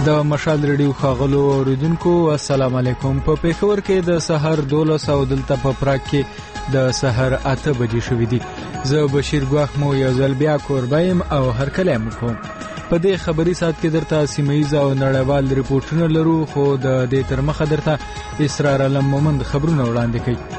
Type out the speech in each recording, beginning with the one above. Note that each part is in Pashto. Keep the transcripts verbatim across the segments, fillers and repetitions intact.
د مشال ریډیو ښاغلو اوریدونکو السلام علیکم. په پېښور کې د سحر دولس او دلته په پراګ کې د سحر اته بجې شوې دي. زه بشیر ګواخ مو یو ځل بیا کوربایم او هرکلی مو کوم. په دې خبري ساعت کې درته سیمه‌ییز او نړیوال ریپورټونه لرو، خو د دې تر مخه درته اسرار علم مومند خبرونه وړاندې کوي.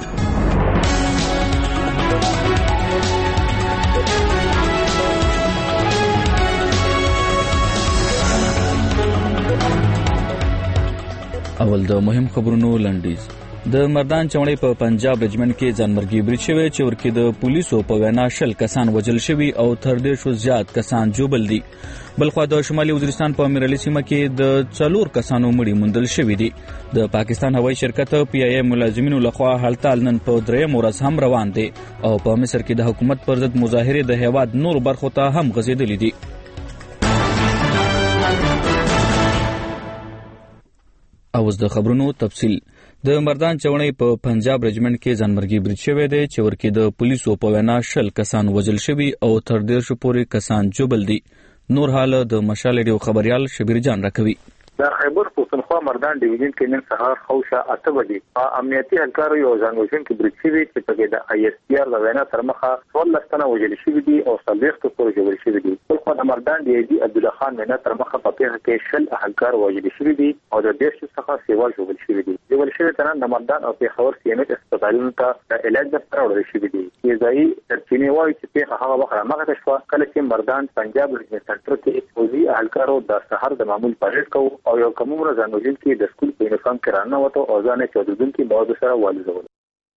اول د مهم خبرونو لنډیز. د مردان چوڼۍ په پنجاب رجمنټ کې ځانمرګي برید شوی چې ورکې د پولیسو په وینا شل کسان وژل شوي او تر دېرشو زیات کسان جوبل دي. بلخوا د شمالي وزیرستان په میرعلي سیمه کې د څلور کسانو مړي موندل شوي دي. د پاکستان هوایي شرکت پی ای ای ملازمینو لخوا هړتال نن په درېیم ورځ هم روان دی او په مصر کې د حکومت پر ضد مظاهرې د هیواد نور برخو ته هم غځېدلې دي. اوس د خبرونو تفصیل. د مردان چوڼۍ په پنجاب رجمنټ کې ځانمرګي برید شوی دی چې ورکې د پولیسو په وینا شل کسان وژل شوي او تر دېرشو پورې کسان جوبل دي. نور حال د مشال ریډیو خبريال شبیر جان راکوي. د خیبر پښتونخوا مردان ډیویژن کې نن سهار خوشه اته بجې امنیتي اهلکارو یو ځانګړي کې برید شوی چې په کې د آی اس پی آر د وینا تر مخه څوارلس تنه وژل شوي دي او څلوېښت پورې جوړ شوي دي. بلخوا د مردان ډي آی جي عبدالله خان وینا تر مخه په پیښه کې شل اهلکار وژل شوي دي او د دېرشو څخه سیوال جوړ شوي دي. جوړ شوي تنان د مردان او پېښور سی ام ایچ هسپتالونو ته د علاج لپاره وړل شوي دي. ځایي سرچینې وایي چې پیښه هغه وخت رامخته شوه کله چې مردان پنجاب ریجنل سنټر کې پولیسي اهلکارو د سحر د معمول پریډ کوو او یو کم عمره ځانوژل کې د سکول په یونیفارم کې راننوتو او ځان یې چودونکي مواد سره والوزول.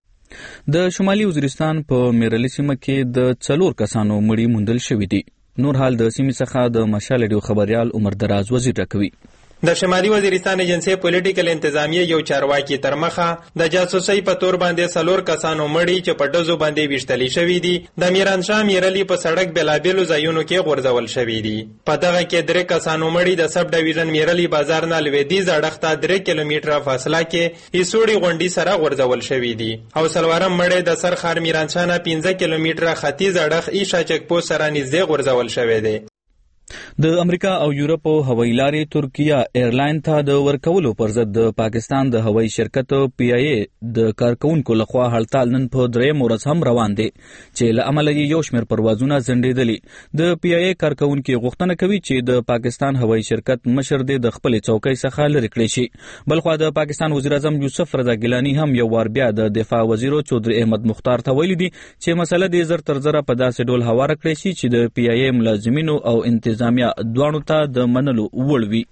د شمالي وزیرستان په میرعلي سیمه کې د څلور کسانو مړي موندل شوي دي. نور حال د سیمې څخه د مشال ریډیو خبريال عمر دراز وزیر راکوي. د شمالي وزیرستان ایجنسی پولیټیکل انتظامیه یو چارواکي تر مخه د جاسوسۍ په تور باندې څلور کسانو مړي چې په ډزو باندې ویشتلي شوي دي د میرانشاه میرعلي په سړک بېلابېلو ځایونو کې غورځول شوي دي. په دغه کې درې کسانو مړي د سب ډیویژن میرعلي بازار نه لویدیځ اړخ ته درې کیلومتره فاصله کې هیڅوړي غونډۍ سره غورځول شوي دي او څلورم مړی د سرخار میرانشاه نه پنځه کیلومتره ختیځ اړخ ایشا چک پوسټ سره نږدې غورځول شوی دی. د امریکا او یورپ هوایي لارې ترکیه ایرلاین ته د ورکولو پر ضد د پاکستان د هوایي شرکت پی ای ای د کارکونکو لخوا هړتال نن په درېیم ورځ هم روان دی چې له امله یې یو شمېر پروازونه ځنډېدلي. د پی ای ای کارکونکي غوښتنه کوي چې د پاکستان هوایي شرکت مشر دی د خپلې څوکۍ څخه لرې کړی شي. بلخوا د پاکستان وزیر اعظم یوسف رضا ګیلاني هم یو وار بیا د دفاع وزیر چودري احمد مختار ته ویلي دي چې مسله دې زر تر زره په داسې ډول هواره کړی شي چې د پی ای ای ملازمینو او انتظامیه دوانو ته د منلو وړ وي.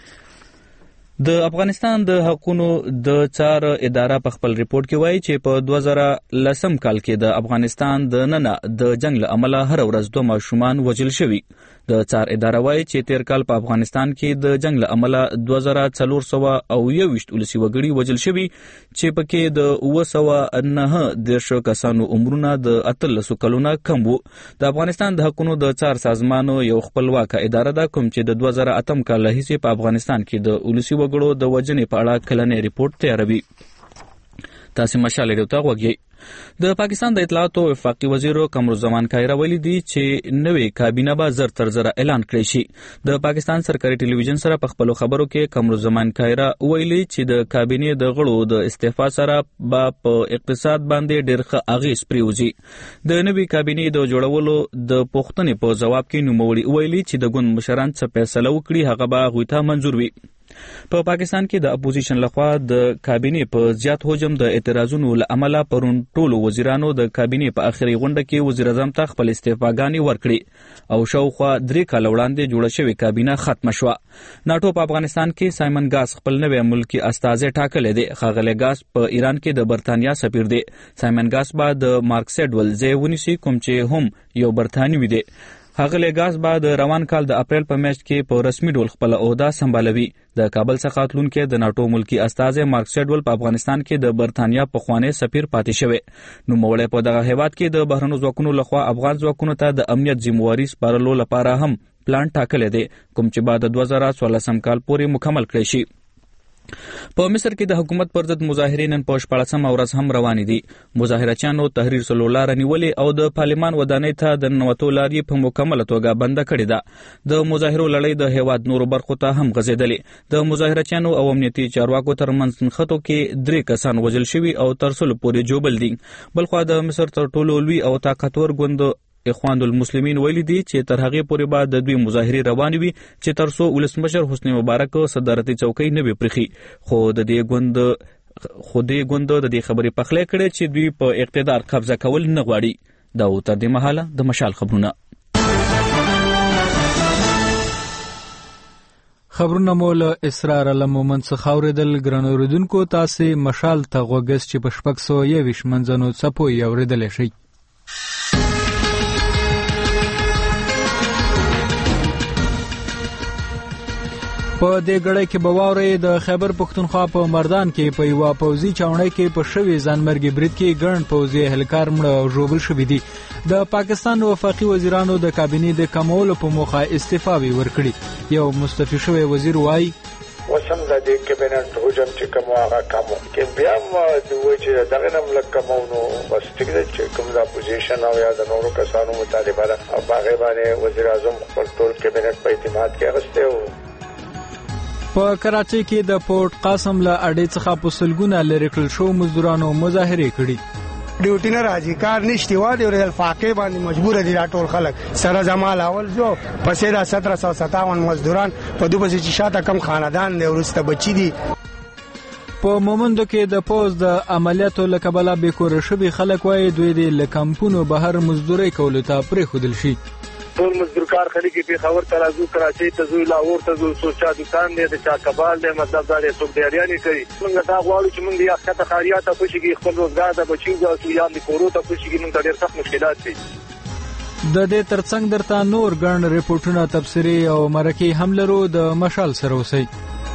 د افغانستان د حقوقو د څار اداره په خپل ریپورت کې وایي چې په دوه زره لسم کال کې د افغانستان د ننه د جنگ له امله هر ورځ دوه ماشومان وژل شوي. د څار اداره وایي چې تیر کال په افغانستان کې د جنگ له امله دوه زره څلور سوه او یوویشت ولسي وګړي وژل شوي چې پکې د اوه سوه نهه دېرش کسانو عمرونه د اتلسو کلونه کم وو. د افغانستان د حقوقو د څار سازمان یو خپلواکه اداره ده کوم چې د دوه زره اتم کال راهیسې په افغانستان کې د ولسي وګړو د وژنې په اړه کلنی ریپورت تیاروي. تاسې مشال ریډیو ته غوږ یئ. د پاکستان د اطلاعاتو وفاقي وزیر قمرالزمان کایرا ویلي دي چې نوې کابینه به زر تر زره اعلان کړی شي. د پاکستان سرکاري ټلویزیون سره په خپلو خبرو کې قمرالزمان کایرا ویلي چې د کابینې د غړو د استعفا سره به په اقتصاد باندې ډېر ښه اغېز پرېوځي. د نوې کابینې د جوړولو د پوښتنې په ځواب کې نوموړي ویلي چې د ګوند مشران څه فیصله وکړي هغه به هغوی ته منظور وي. په پا پاکستان کې د اپوزیشن لخوا د کابینې په زیات حجم د اعتراضونو له امله پرون ټولو وزیرانو د کابینې په آخري غونډه کې وزیر اعظم ته خپل استعفاګانې ورکړې او شاوخوا درې کاله وړاندې جوړه شوې کابینه ختمه شوه. ناټو په افغانستان کې سایمن ګاس خپل نوی ملکي استازی ټاکلی دی. ښاغلی ګاس په ایران کې د برتانیا سفیر دی. سایمن ګاس به د مارک سیډول ځای ونیسي کوم چې هم یو برتانوي دی. ښاغلی ګاس به د روان کال د اپریل په میاشت کې په رسمي ډول خپله عهده سمبالوي. د کابل څخه تلونکی د ناټو ملکي استازی مارک سیډول په افغانستان کې د برتانیا پخوانی سفیر پاتې شوی. نوموړی په دغه هیواد کې د بهرنیو ځواکونو لخوا افغان ځواکونو ته د امنیت ذمهواري سپارلو لپاره هم پلان ټاکلی دی کوم چې به د دوه زره څوارلسم کال پورې مکمل کړی شي. په مصر کې د حکومت پر ضد مظاهرې نن په شپاړسمه ورځ هم روانې دي. مظاهرچیانو تحریر سلو لاره نیولې او د پارلمان ودانۍ ته د ننوتو لارې په مکمله توګه بنده کړې ده. د مظاهرو لړۍ د هیواد نورو برخو ته هم غځېدلې. د مظاهرچیانو او امنیتي چارواکو ترمنځ نښتو کې درې کسان وژل شوي او تر سلو پورې ژوبل دي. بلخوا د مصر تر ټولو لوی او طاقتور ګوند اخوان المسلمین ویلي دي چې تر هغې پورې به د دوی مظاهرې روانې وي چې تر څو ولسمشر حسني مبارک صدارتي چوکۍ نه وي پرېښي. خو د دې ګوند خو دې ګوند د دې خبرې پخلی کړې چې دوی په اقتدار قبضه کول نه غواړي. دا و تر دې مهاله د مشال خبرونه. خبرونه مو له اسرار له مومن څخه اورېدل. ګرانو اورېدونکو تاسې مشال ته غوږ چې په شپږ سوه یوویشت منځنو څپو یې اورېدلی شئ. په دې غړې کې به واورئ د خیبر پښتونخوا په مردان کې په یوه پوځي چاونۍ کې په شوي ځانمرګي برید کې ګڼ پوځي اهلکار مړه او ژوبل شوي دي. د پاکستان وفاقي وزیرانو د کابینې د کمولو په موخه استعفاوې ورکړي. یو مستعفي شوی وزیر وایي وسم د دې کابینټ حجم چې کوم هغه کمو کې بیا ما د وایي چې دغه نم لک کمو نو بس ټیک ده چې کوم د اپوزیشن او یا د نورو کسانو مطالبه او باغې باندې وزیر اعظم خپل ټول کابینټ په اعتماد کې اغسته و. په کراچۍ کې د پورت قاسم له اډې څخه په سلګونه لرې کړل شو مزدورانو مظاهرې کړي. ډیوټي نه راځي کار نشته و دی ورل فاقې باندې مجبور دي ټول خلک سره جمال اول جو پسې دا ستر سو ستاون مزدوران په دوه بجې چې شاته کم خاندان دی ورسته بچی دي. په مومندو کې د پوز د عملیاتو لکبله بیکور شوي خلک وایي دوی د لکمپونو بهر مزدوري کولو ته پرېښودل شي. ټول مزدورکار خلک په خبر ترازو کراچۍ ته زو لاهور ته زو سوچا دکان دی د چا کبال دی مطلب دا د څوک دیاریانې کوي. موږ دا غواړو چې موږ یا ښکته خاریات ته پوښیږي خپل روزګار د بچیو ځو یا د کورو ته پوښیږي موږ ډېر سخت مشکلات دي. د دې ترڅنګ درته نور ګڼ ریپورتونه تبصرې او مرکې هم لرو. د مشال سره اوسئ.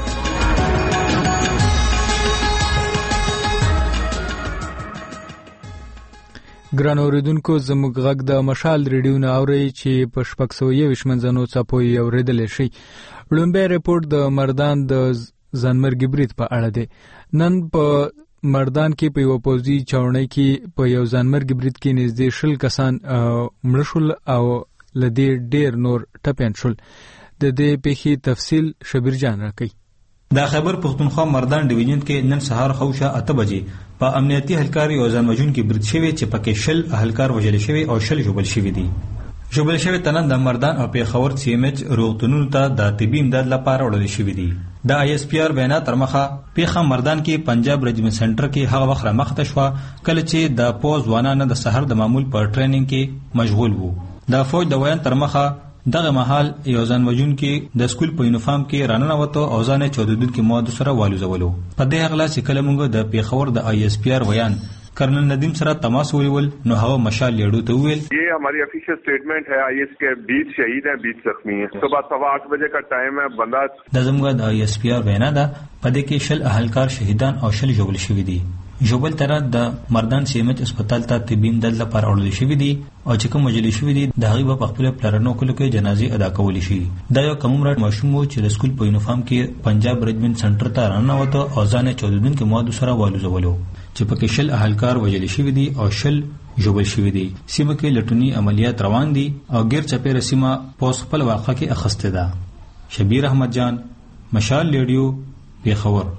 ګران اوریدونکو زموږ غږ د مشال ریډیو نه اورئ چې په شپږ سوه یوویشت منځنو څپو یې اورېدلی شئ. لومبی ریپورټ د مردان د ځانمرګي برید په اړه دی. نن په مردان کې په یوه پوځي چاونۍ کې په یو ځانمرګي برید کې نږدې شل کسان مړه شول او له دې ډېر نور ټپیان شول. د دې پیښې تفصیل شبیر جان راکوي. د خیبر پښتونخوا مردان ډیویژن کې نن سهار خوشه اته بجې په امنیتي اهلکار یو ځان وژونکي برید شوی چې پکې شل اهلکار وژل شوي او شل ژوبل شوي دي. ژوبل شوي تنن د مردان او پیښور سی ایم ایچ روغتونونو ته د طبي امداد لپاره وړل شوي دي. د آی ایس پی آر بیانات تر مخه پیښه مردان کې پنجاب رجمنټ سنټر کې هغه وخت مخته شوه کله چې د پوز ځوانان د سحر د معمول پر ټریننګ کې مشغول وو. د فوج د ویان تر مخه دغه محل یو ځان وژونکي د سکول په یونیفارم کې راننوته او ځان یې چودودونکي موادو سره والوزولو. په دې اغلا چې کله موږ د پیښور د آئی ایس پی آر ویان کرنل ندیم سره تماس ونیول نو هغه مشال لیډو ته وویل یہ ہماری افیشیل اسٹیٹمنٹ ہے آئی ایس کے بیس شہید ہیں بیس زخمی ہیں. صبح سوا آٹھ بجے کا ٹائم ہے. بندہ د زموږ د آئی ایس پی آر وینا ده په دې کې شل اهلکار شهیدان او شل ژوبل شوي دي. ژوبل طرف د مردان سی ایم ایچ هسپتال ته طبي امداد لپاره وړل شوي دي او چې کوم وژل شوي دي د هغوی به په خپلو پلرنو کلو کې جنازې ادا کولی شي. دا یو کم عمره ماشوم و چې د سکول په یونیفارم کې پنجاب رجمنټ سنټر ته راننوته او ځان یې چودودونکي موادو سره والوزولو چې پکې شل اهلکار وژل شوي دي او شل ژوبل شوي دي. سیمه کې لټوني عملیات روان دي او غیر چپیره سیمه پوس خپل واقعه کې اخسته ده. شبیر احمد جان، مشال ریډیو، پیښور.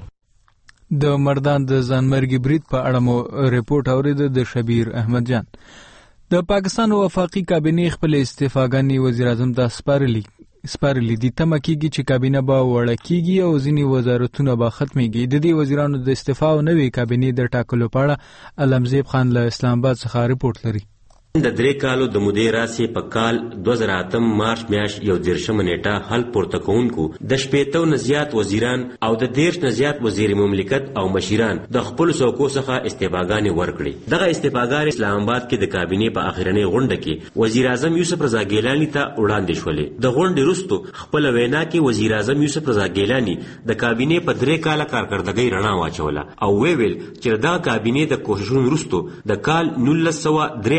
د مردان د ځانمرګي برید په اړه مو ریپورت اورېده د شبیر احمد جان. د پاکستان وفاقي کابینې خپل استعفاګانې وزیر اعظم ته سپارلي سپارلي دي. تمه کېږي چې کابینه به وړه کېږي او ځینې وزارتونه به ختمېږي. د دې وزیرانو د استعفا او نوې کابینې د ټاکلو په اړه علمزیب خان له اسلام آباد څخه ریپورت لري. د درې کالو د مودې راسې په کال دوه زره اتم مارچ میاشت یو دېرشمه نیټه حل پورته کوونکو د شپېتو نه زیات وزیران او د دېرش نه زیات وزیر مملکت او مشیران د خپلو څوکو څخه استعفاګانې ورکړې. دغه استعفاګانې اسلام آباد کې د کابینې په اخرنۍ غونډه کې وزیر اعظم یوسف رضا ګیلاني ته وړاندې شولې. د غونډې وروستو خپله وینا کې وزیر اعظم یوسف رضا ګیلاني د کابینې په درې کاله کارکردګۍ رڼا واچوله او ویې ویل چې دغه کابینې د کوښښونو وروستو د کال نولس سوه درې اویایم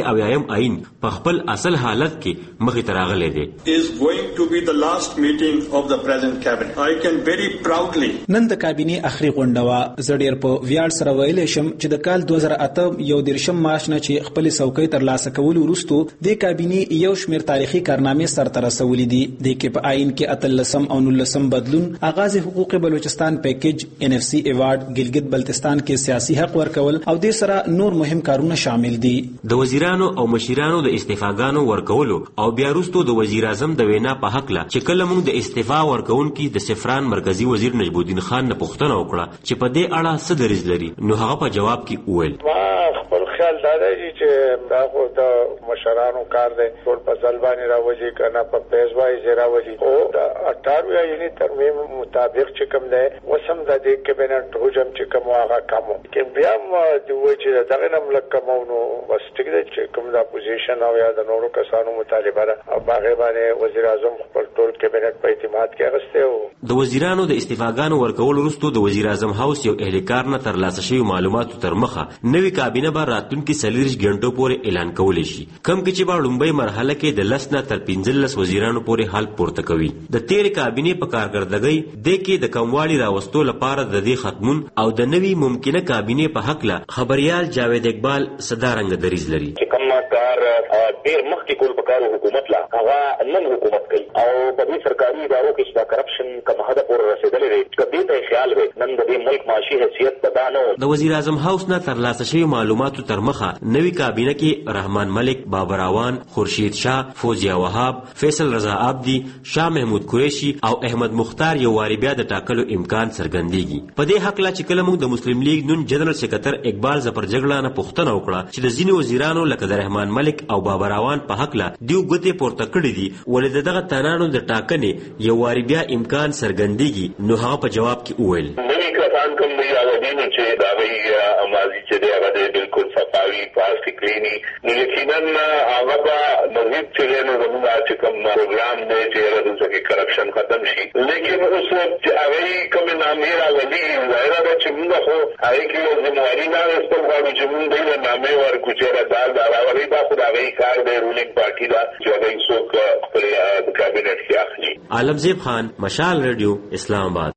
دویم آئین په خپل اصل حالت کې مخې ته راغلی دی. is going to be the last meeting of the present cabinet. I can very proudly نن د کابینې اخري غونډه وه. زه ډېر په ویاړ سره ویلی شم چې د کال دوه زره اته یو دېرشم مارچ نه چې خپلې څوکۍ ترلاسه کولو وروستو دې کابینې یو شمېر تاریخي کارنامې سرته رسولي دي. دې کې په آئین کې اتلسم او نولسم بدلون، آغاز حقوق بلوچستان پیکج، ان اف سی ایوارډ، ګلګت بلتستان کې سیاسي حق ورکول او دې سره نور مهم کارونه شامل دي. د وزیرانو او مشیرانو د استعفاګانو ورکولو او بیا وروستو د وزیر اعظم د وینا په حق له چې کله موږ د استعفا ورکوونکي د سفران مرکزی وزیر نجیب الدین خان نه پوښتنه وکړه چې په دې اړه څه دریځ لري، نو هغه په جواب کې وویل خپل خیال دا دی چې دا خو د مشرانو کار دی، ټول په ځل باندې راوځي کنه په پیس وایي راوځي. او د اټارویا یعنی ترمیم مطابق چې کوم دی وسم د دې کابینټ حجم چې کوم هغه کمو کې بیا د وایي چې دغه نم لکمو نو بس ټیک دی چې کوم د اپوزیشن او یا د نورو کسانو مطالبه را او باغې باندې وزیر اعظم خپل ټول کابینټ په اعتماد کې اغسته و. د وزیرانو د استعفاګانو ورکول وروسته د وزیر اعظم هاوس یو اهلکار نه ترلاسه شوی معلوماتو تر مخه نوې کابینه به راتلونکي څلوېښت غنټو پورې اعلان کولی شي، کوم کې چې به لومړۍ مرحله کې د لس نه تر پنځلس وزیرانو پورې حل پورته کوي. د تېرې کابینې په کارکردګۍ دې کې د کموالي راوستو لپاره د دې ختمون او د نوې ممکنه کابینې په حق له خبریال جاوید اقبال صدارنګ دریځ لري. کوم کار ډېر مخکې کول پکارو حکومت لا هغه نن حکومت کوي او په دې سرکاري ادارو کې چې کرپشن کوم حد پورې رسیدلې دی کدی ته خیال وي نن د دې ملک معاشي حیثیت پتا نه. د وزیر اعظم هاوس نه ترلاسه شوی معلوماتو تر مخه نوې کابینه کې رحمان ملک، بابر اعوان، خورشید شاه، فوزیه وهاب، فیصل رضا عابدي، شاه محمود قریشي او احمد مختار یو واری بیا د ټاکلو امکان څرګندېږي. په دې حق لا چې کله موږ د مسلم لیگ نون جنرال سکرټر اقبال ظفر جګړه نه پوښتنه وکړه چې د ځینو وزیرانو لکه د رحمان ملک او بابر اعوان په حق لا دیو ګوتې پورته کړې دي ولې دغه تنانو د ټاکنې یو واری بیا امکان څرګندېږي، نو هغه په جواب کې وویل نوې کسان کوم دی هغه دینو چې دا وی ماضي چې دی هغه بالکل صفاوي پاس کلینی نو یقینا هغه به مزید چې نو زموږ چې کوم پروګرام دی چې هغه د څه کرپشن ختم شي، لیکن اوس چې هغه کوم نامې راغلي ظاهره ده چې موږ خو هغه کې یو ذمہواری نه استل غواړو چې موږ دې نامې ورکو چې دا دا راوړي دا خو دا غي کار دی رولینګ پارټي دا چې هغه څوک خپل کابینټ کې اخلي. عالمزیب خان، مشال ریډیو، اسلام آباد.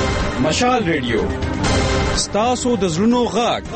مشال ریډیو ستاسو د زړونو غږ.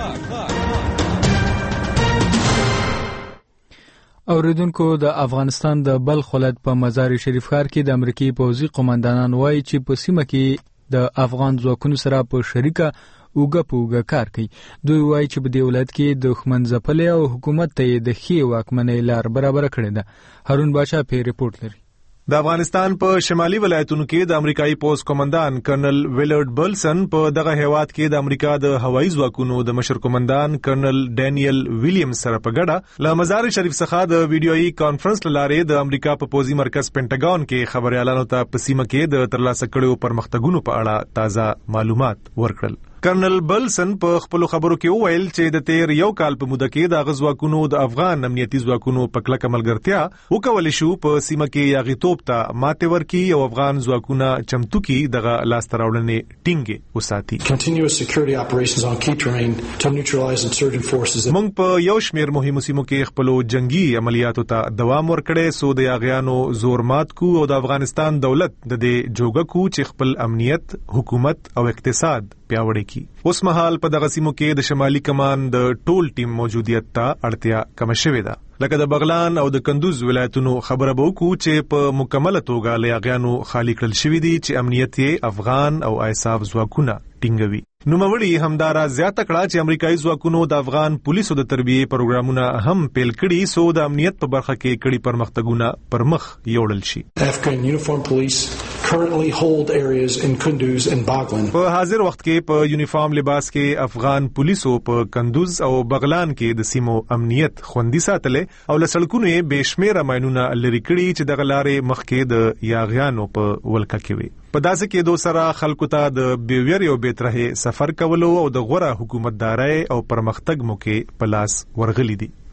اوریدونکو، د افغانستان د بلخ ولایت په مزار شریف ښار کې د امریکایي پوځي قومندانان وایي چې په سیمه کې د افغان ځواکونو سره په شریکه اوګه په اوګه کار کوي. دوی وایي چې په دې ولایت کې دښمن ځپلې او حکومت ته یې د ښې واکمنۍ لار برابره کړې ده. هارون بادشاه په ریپورت لري. د افغانستان په شمالي ولایتونو کې د امریکایي پوز قومندان کرنل ویلرډ بلسن په دغه هیواد کې د امریکا د هوایي ځواکونو د مشر قومندان کرنل ډانیل ویلیامز سره په ګډه له مزار شریف څخه د ویډیويي کانفرنس لاره د امریکا په پوزي مرکز پینټاګون کې خبريالانو ته په سیمه کې د ترلاسه کړو پرمختګونو په اړه تازه معلومات ورکړل. کرنل بلسن په خپل خبرو کې وویل چې د تیر یو کال په موده کې د غزواکونو د افغان امنیتي ځواکونو په کلکه ملګرتیا وکول شو په سیمه کې یاغیتوب ته ماته ورکي او افغان ځواکونه چمتو کی دغه لاس تراوړنې ټینګه وساتي. Continuous security operations on key terrain to neutralize insurgent forces. موږ په یو شمېر مهمو سیمو کې خپل جنگي عملیاتو ته دوام ورکړې سو د یاغیانو زور مات کو او د افغانستان دولت د دې جوګه کو چې خپل امنیت، حکومت او اقتصاد پیاوړی کی. اوس مهال په دغه سیمو کې د شمالي کمان د ټول ټیم موجودیت ته اړتیا کم شوې ده. لکه د بغلان او د کندوز ولایتونو خبره به وکړو چې په مکمله توګه له یاغیانو خالی کړل شوي دي چې امنیت یې افغان او ایساف ځواکونه ټینګوي. نوموړي همدارا زیاته کړه چې امریکایي ځواکونو د افغان پولیسو د تربیې پروګرامونه هم پیل کړي سو د امنیت په برخه کې کړي پرمختګونه پر مخ یوړل شي. Afghan uniformed police currently hold areas in Kunduz and Baghlan. په حاضر وخت کې په یونیفارم لباس کې افغان پولیسو په کندوز او بغلان کې د سیمو امنیت خوندي ساتلې او له سړکونو یې بشمیره ماینونه لري کړي چې دغه لارې مخکې د یاغیانو په ولکه کې وي. په داسې کې دو سره خلکو ته د بیویر او بیترهه سفر کولو او د غوړه حکومتداري او پرمختګ موکه پلاس ورغلي دي.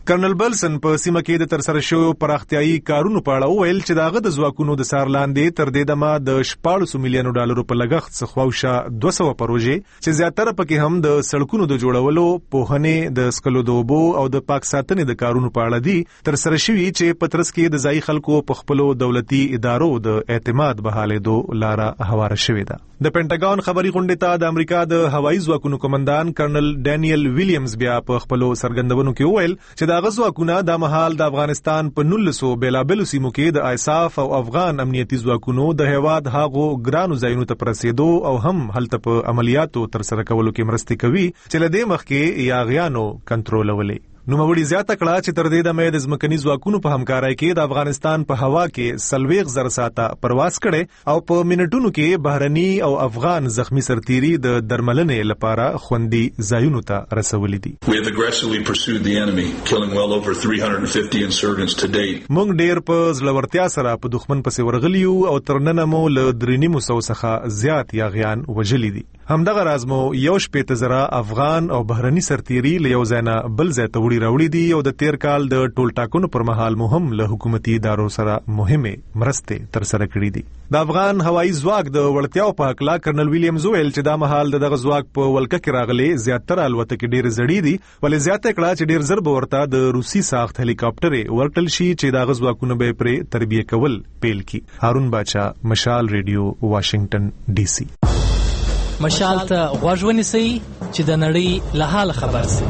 کرنل بلسن په سیمه کې د ترسره شویو پراختیايي کارونو په اړه وویل چې دغه د ځواکونو د سار لاندې تر دې دمه د شپاړس میلیونو ډالرو په لګښت څخه خواوشا دوه سوه پروژې چې زیاتره پکې هم د سړکونو د جوړولو، پوهنې، د سکلو د اوبو او د پاک ساتنې د کارونو په اړه دي ترسره شوي چې په ترڅ کې د ځایي خلکو په خپلو دولتي ادارو د اعتماد بحالېدو لاره هواره شوې ده. د پینټاګون خبري غونډې ته د امریکا د هوایي ځواکونو قومندان کرنل ډانیل ویلیامز بیا په خپلو څرګندونو کې وویل چې دغه ځواکونه د مهال د افغانستان په نولسو بیلابلو سیمو کې د ایساف او افغان امنیتي ځواکونو د هیواد هغو ګرانو ځایونو ته پرسېدو او هم هلته په عملیاتو ترسره کولو کې مرستې کوي چې له دې مخکې یاغیانو کنټرولولې. نوموړي زیاته کړه چې تر دې دمه د ځمکني ځواکونو په همکارۍ کې د افغانستان په هوا کې سلويغ زر ساعته پرواز کړي او په منټونو کې بهرني او افغان زخمی سرتيري د درملنې لپاره خوندي ځایونو ته رسولي دي. We have aggressively pursued the enemy, killing well over three hundred fifty insurgents to date. موږ ډېر په زړورتیا سره په دښمن پسې ورغلیو او تر ننه مو له درې نیمو سوو څخه زیات یاغیان وژلي دي. همدغه راز مو یو شپېته زره افغان او بهرني سرتيري له یو ځای نه بل ځای ته وړي راوړي دي او د تیر کال د ټول ټاکنو پر مهال مو هم له حکومتي ادارو سره مهمه مرستې ترسره کړې دي. د افغان هوایي ځواک د وړتیاو په حق لا کرنل ویلیامز ویل چې دا مهال دغه ځواک په ولکه کې راغلي زیاتره الوتکې ډېر زړې دي، ولې زیاته کړه چې ډېر زر به ورته د روسي ساخت هلیکاپټرې ورکړل شي چې دغه ځواکونه به پرې تربیه کول پیل کړي. هارون باچا، مشال ریډیو، واشنگټن ډي سي. مشال ته غوږ ونیسئ چې د نړۍ له حاله خبر شئ.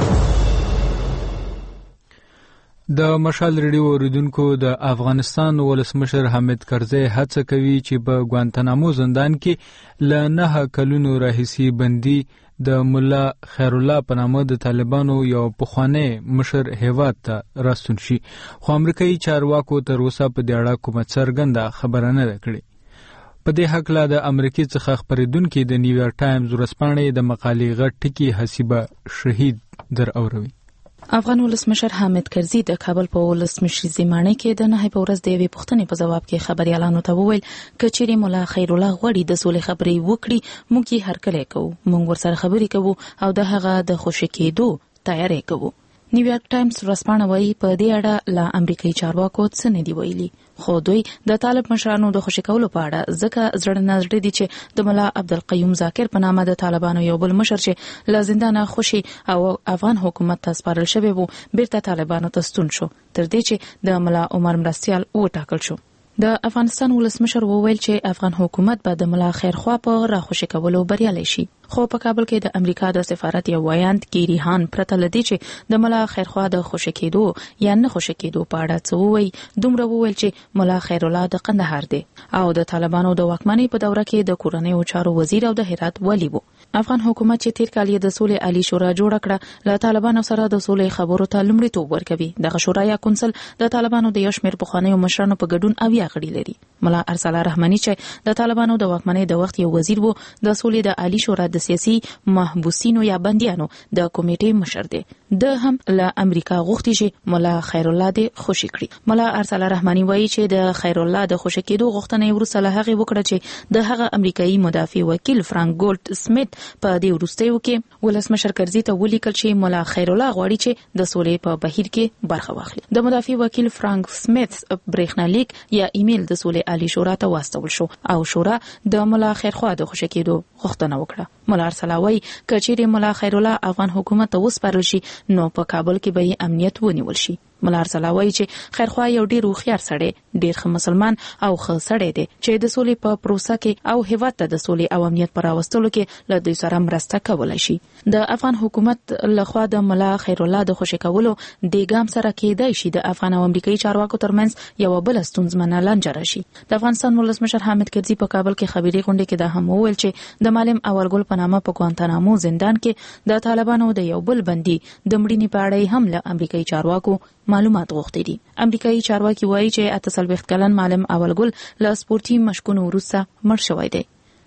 د مشال ریډیو اوریدونکو د افغانستان ولسمشر حامد کرزی هڅه کوي چې په ګوانتنامو زندان کې له نه کلونو راهیسي بندي د مولا خیر الله په نامه د طالبانو یو پخوانی مشر هیواد ته راستون شي، خو امریکایي چارواکو تر اوسه په دې اړه کومه څرګنده خبره نه ده کړې. په دې حق لا د امریکای څخه خبرېدونکو د نیویارک ټایمز ورځپاڼې د مقالې غټ ټکی حسیبه شهید در اوروي. افغان ولسمشر حامد کرزی د کابل په ولسمشر زمانه کې د نه په ورځ د یوې پوښتنې په جواب کې خبريالانو ته وویل کچېرې مولا خیر الله غوړي د سولې خبرې وکړي موږ یې هرکلی کوو، موږ ورسره خبرې کوو او د هغه د خوشی کېدو تیاری کوو. نیویارک ټایمز ورځپاڼه وایي په دې اړه لا امریکایي چارواکو څه نه دی ویلي، خو دوی د طالب مشرانو د خوشی کولو په اړه ځکه زړه نه زړه دي چې د مولا عبدالقیوم ذاکر په نامه د طالبانو یو بل مشر چې له زندانه خوشی او افغان حکومت ته سپارل شوی وو بیرته طالبانو ته ستون شو تر دې چې د مولا عمر مرستیال وټاکل شو. د افغانستان ولسمشر وویل چې افغان حکومت به د مولا خیرخوا په راخوشي کولو بریالي شي، خو په کابل کې د امریکا د سفارت یو وایاند ګیری هان پرته لدی چې د مولا خیرخوا د خوشي کېدو یا نه خوشي کېدو په اړه څه وویل، دومره وویل چې مولا خیر الله د قندهار دی او د طالبانو د واکمنۍ په دوره کې د کورنۍ چارو وزیر او د هرات والی وو. افغان حکومت چې تیر کال د سولې عالی شورا جوړ کړه له طالبانو سره د سولې خبرو ته لومړیتوب ورکوي. دغه شورا یا کونسل د طالبانو د یو شمېر پخوانیو مشرانو په ګډون اویا غړي لري. مولا ارسل رحماني چې د طالبانو د واکمنۍ د وخت یو وزیر وو د سولې د عالی شورا د سیاسي محبوسینو یا بنديانو د کمیټې مشر دی. د هم له امریکا غوښتي چې مولا خیر الله دې خوشی کړي. مولا ارسل رحماني وایي چې د خیر الله د خوشی کېدو غوښتنه ورسره هغه وکړه چې د هغه امریکایي مدافع وکیل فرانک ګولډ سمیت په دې وروستیو کې ولسمشر کرزي ته ولیکل چې مولا خیر الله غواړي چې د سولې په بهیر کې برخه واخلي. د مدافع وکیل فرانک سمیت برېښنالیک یا ایمیل د سولې عالی شورا ته واستول شو او شورا د مولا خیرخوا د خوشی کېدو غوښتنه وکړه. مولا ارسل وایي کچېرې مولا خیر الله افغان حکومت ته وسپارل شي نو په کابل کې به امنیت ونیول شي. مولا ارسل وایي چې خیرخوا یو ډیر هوښیار سړی، ډیر ښه مسلمان او ښه سړی دی چې د سولې په پروسه کې او هیواد ته د سولې او امنیت پر راوستلو کې له دوی سره مرسته کولای شي. د افغان حکومت لخوا د مولا خیر الله د خوشی کولو د ګام سره کېدای شي د افغان او امریکایي چارواکو ترمنځ یو بل ستونزمنه لانجه راشي. د افغانستان ولسمشر حامد کرزي په کابل کې خبري غونډه کې دا هم وویل چې د معلم اورګل په نامه په ګوانتانامو زندان کې د طالبانو د یو بل بندي د مړینې په اړه هم له امریکایي چارواکو معلومات غوښتي دي. امریکایي چارواکي وایي چې اته څلوېښت کلن معلم اولګل له سپورتي مشقونو وروسته مړ شوی دی.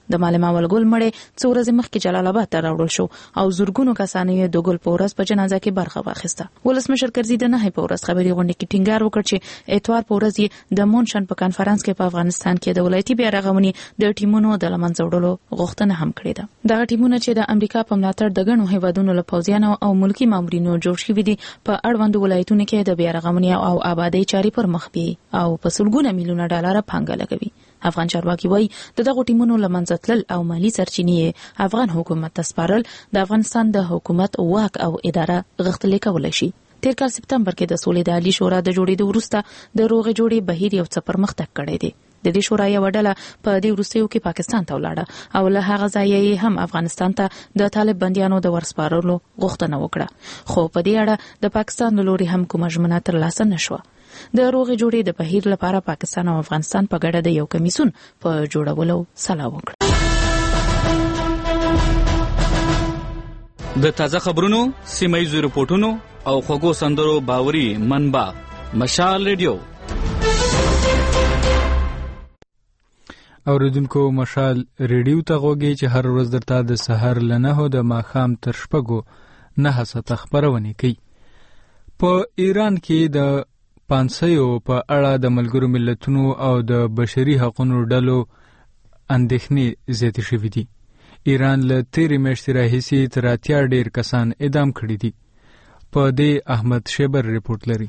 د معلم اول ګل مړی څو ورځې مخکې جلال آباد ته راوړل شو او زورګونو کسانو یې د ګل په ورځ په جنازه کې برخه واخیسته. ولسمشر کرزي د نهه په ورځ خبري غونډه کې ټینګار وکړ چې اتوار په ورځ یې د مونشن په کانفرنس کې په افغانستان کې د ولایتي بیا رغونې د ټیمونو د لمنځه وړلو غوښتنه هم کړې ده. دغه ټیمونه چې د امریکا په ملاتړ د غنو هیوادونو له پوځیانو او ملکی مامورینو جوړ شوي دي په اړوند ولایتونو کې د بیا رغونې او آبادی چاري پر مخ بي او په سلګونه میلیونه ډالر پانګه لګوي. افغان چارواکي وایي د دغه ټیمونو لمنځه تلل او مالی سرچینې افغان حکومت ته سپارل د افغانستان د حکومت واک او اداره غښتلې کولای شي. تیر کال سپتمبر کې د سولې د عالی شورا د جوړېدو وروسته د روغې جوړې بهیر یو څه پرمختګ کړی دی. د دې شورا یو ډله په دې وروستیو کې پاکستان ته ولاړه او له هغه ځایه هم افغانستان ته د طالب بنديانو د ورسپارلو غوښتنه وکړه، خو په دې اړه د پاکستان له لوري هم کومه ژمنه ترلاسه نشوه. د روغې جوړې د بهیر لپاره پاکستان او افغانستان په ګډه د یو کمیسون په جوړولو سلا وکړه. د تازه خبرونو، سیمایي رپورټونو او خوږو سندرو باوري منبع مشال ریډیو. اوریدونکو مشال ریډیو ته غوږی چې هر ورځ درته د سحر لنهو د ماخام تر شپږو نه ساعته خبرونه کوي. په ایران کې د پانسیو په اړه د ملګرو ملتونو او د بشري حقوقو ډلو اندېښنې زیاتې شوې دي. ایران له تیرې میاشتې راهیسې تر اتیا ډېر کسان اعدام کړي دي. په دې احمد شیبر رپورټ لري.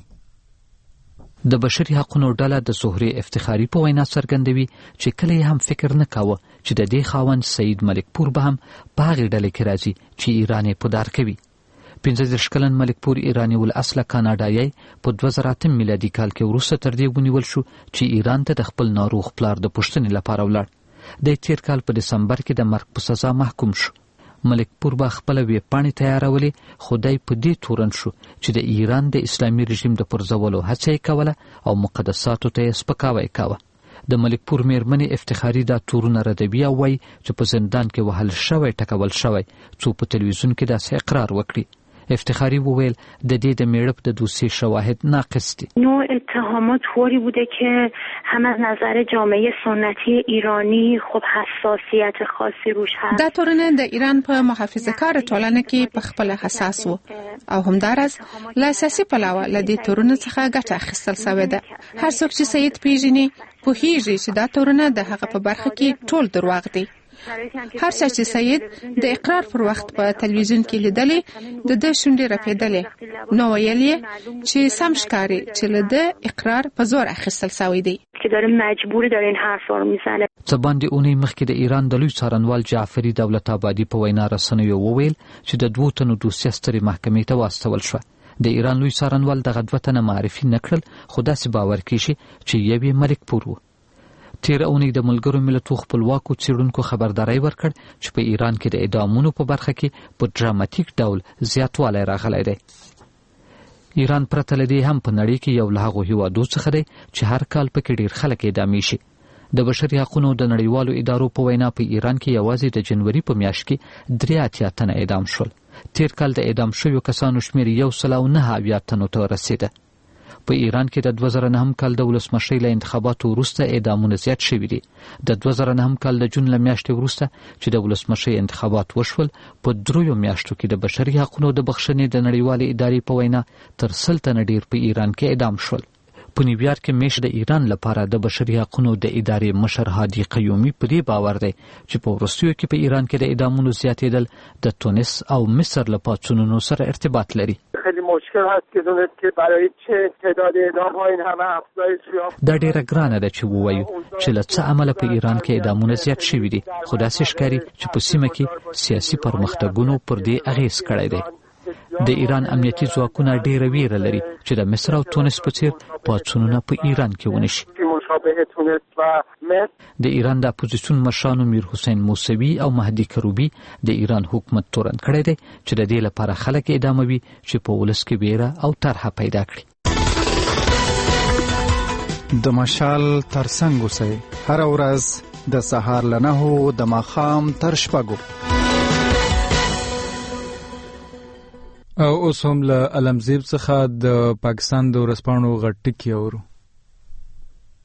د بشري حقوقو ډله د زهري افتخاري په وینا څرګندوي چې کله هم فکر نه کاوه چې د دې خاوند سید ملک پور به هم په هغې ډلې کې راځي چې ایران یې پدار کوي. پنځه دېرش کلن ملک پور ایرانی الاصله کاناډایي په دوه زره اتم میلادي کال کې وروسته تر دې ونیول شو چې ایران ته د خپل ناروغ پلار د پوښتنې لپاره ولاړ. د تیر کال په دسمبر کې د مرګ په سزا محکوم شو. ملک پور به خپل ویبپاڼې تیارولې، خو دی په دې تورن شو چې د ایران د اسلامي رژیم د پرځولو هڅه یې کوله او مقدساتو ته یې سپکاوی کاوه. د ملک پور میرمنې افتخاري دا تورونه ردوي او وایي چې په زندان کې وهل شوی ټکول شوی څو په تلویزیون کې داسې اقرار وکړي. افتخاری وویل د دې د میړب د دوسیه شواهد ناقص دي. نوع اتهامات طوری بوده که هم از نظر جامعه سنتی ایرانی خب حساسیت خاصی روش هست. دا تورونه د ایران په محافظه‌کار ټولنه کې په خپل حساس وو او همدارس له سیاسي پلوه له دې تورونه څخه ګټه اخیستل شوې ده. هر څوک چې سید پیژني پوهیږي چې دا تورونه د هغه په برخه کې ټول دروغ دي. هر څه چې سید د اقرار پر وخت په تلویزیون کې لیدلې د د شونډې رپېدلې، نو ویل یې چې سم ښکاري چې له د اقرار په زور اخیستل شوی دی. که داره مجبور داره این حرفا رو میزنه. څه باندې اونۍ مخکې د ایران د لوی څارنوال جعفری دولت آبادی په وینا رسنیو وویل چې د دوو تنو دوسیه سترې محکمې ته واستول شوه. د ایران لوی څارنوال دغه دوه تنه معرفي نه کړل، خو داسې باور کیږي چې یو یې ملک پور و. تیر اونۍ د ملګرو ملتونو خپلواکو څېړونکو خبرداري ورکړ چې په ایران کې د اعدامونو په برخه کې په ډراماتیک ډول زیاتوالی راغلی دی. ایران پرته له دې هم په نړۍ کې یو له هغو هیوادو څخه دی چې هر کال پکې ډېر خلک اعدامي شي. د بشري حقوقو د نړیوالو ادارو په وینا په ایران کې یوازې د جنوري په میاشت کې درې اتیا تنه اعدام شول. تیر کال د اعدام شویو کسانو شمېر یو سل او نهه اویا تنو ته رسېده. په ایران کې د دوه زره نهم کال د ولسمشرۍ له انتخاباتو وروسته اعدامونه زیات شوي دي. د دوه زره نهم کال د جون له میاشتې وروسته چې د ولسمشرۍ انتخابات وشول، په دریو میاشتو کې د بشري حقوقو د بخښنې د نړیوالې ادارې په وینا تر سل تنه ډېر په ایران کې اعدام شول. په نیویارک کې میش د ایران لپاره د بشري حقوقو د ادارې مشر هادي قیومي په دې باور دی چې په وروستیو کې په ایران کې د اعدامونو زیاتېدل د تونس او مصر له پاڅونونو سره ارتباط لري. خیلی مشکل هست که دونست که برای چه تعداد اعدام ها این همه افزایش یافت. دا ډیره ګرانه ده چې ووایو چې له څه عمله په ایران کې اعدامونه زیات شوي دي، خو داسې ښکاري چې په سیمه کې سیاسي پرمختګونو پر دې اغیز کړی دی. د ایران امنیتي ځواکونه ډیره ویره لري چې د مصر او تونس په څیر پاڅونونه په ایران کې ونشي. د ایران د اپوزیسیون مشرانو میر حسین موسوي او مهدي کروبي د ایران حکومت تورن کړی دی چې د دې لپاره خلک اعداموي چې په ولس کې ویره او طرحه پیدا کړي. د مشال ترڅنګ اوسئ هر ورځ د سهار له نهو د ماښام تر شپږو. او اوس هم له علمزیب څخه د پاکستان د ورځپاڼو غټ ټکي اورو.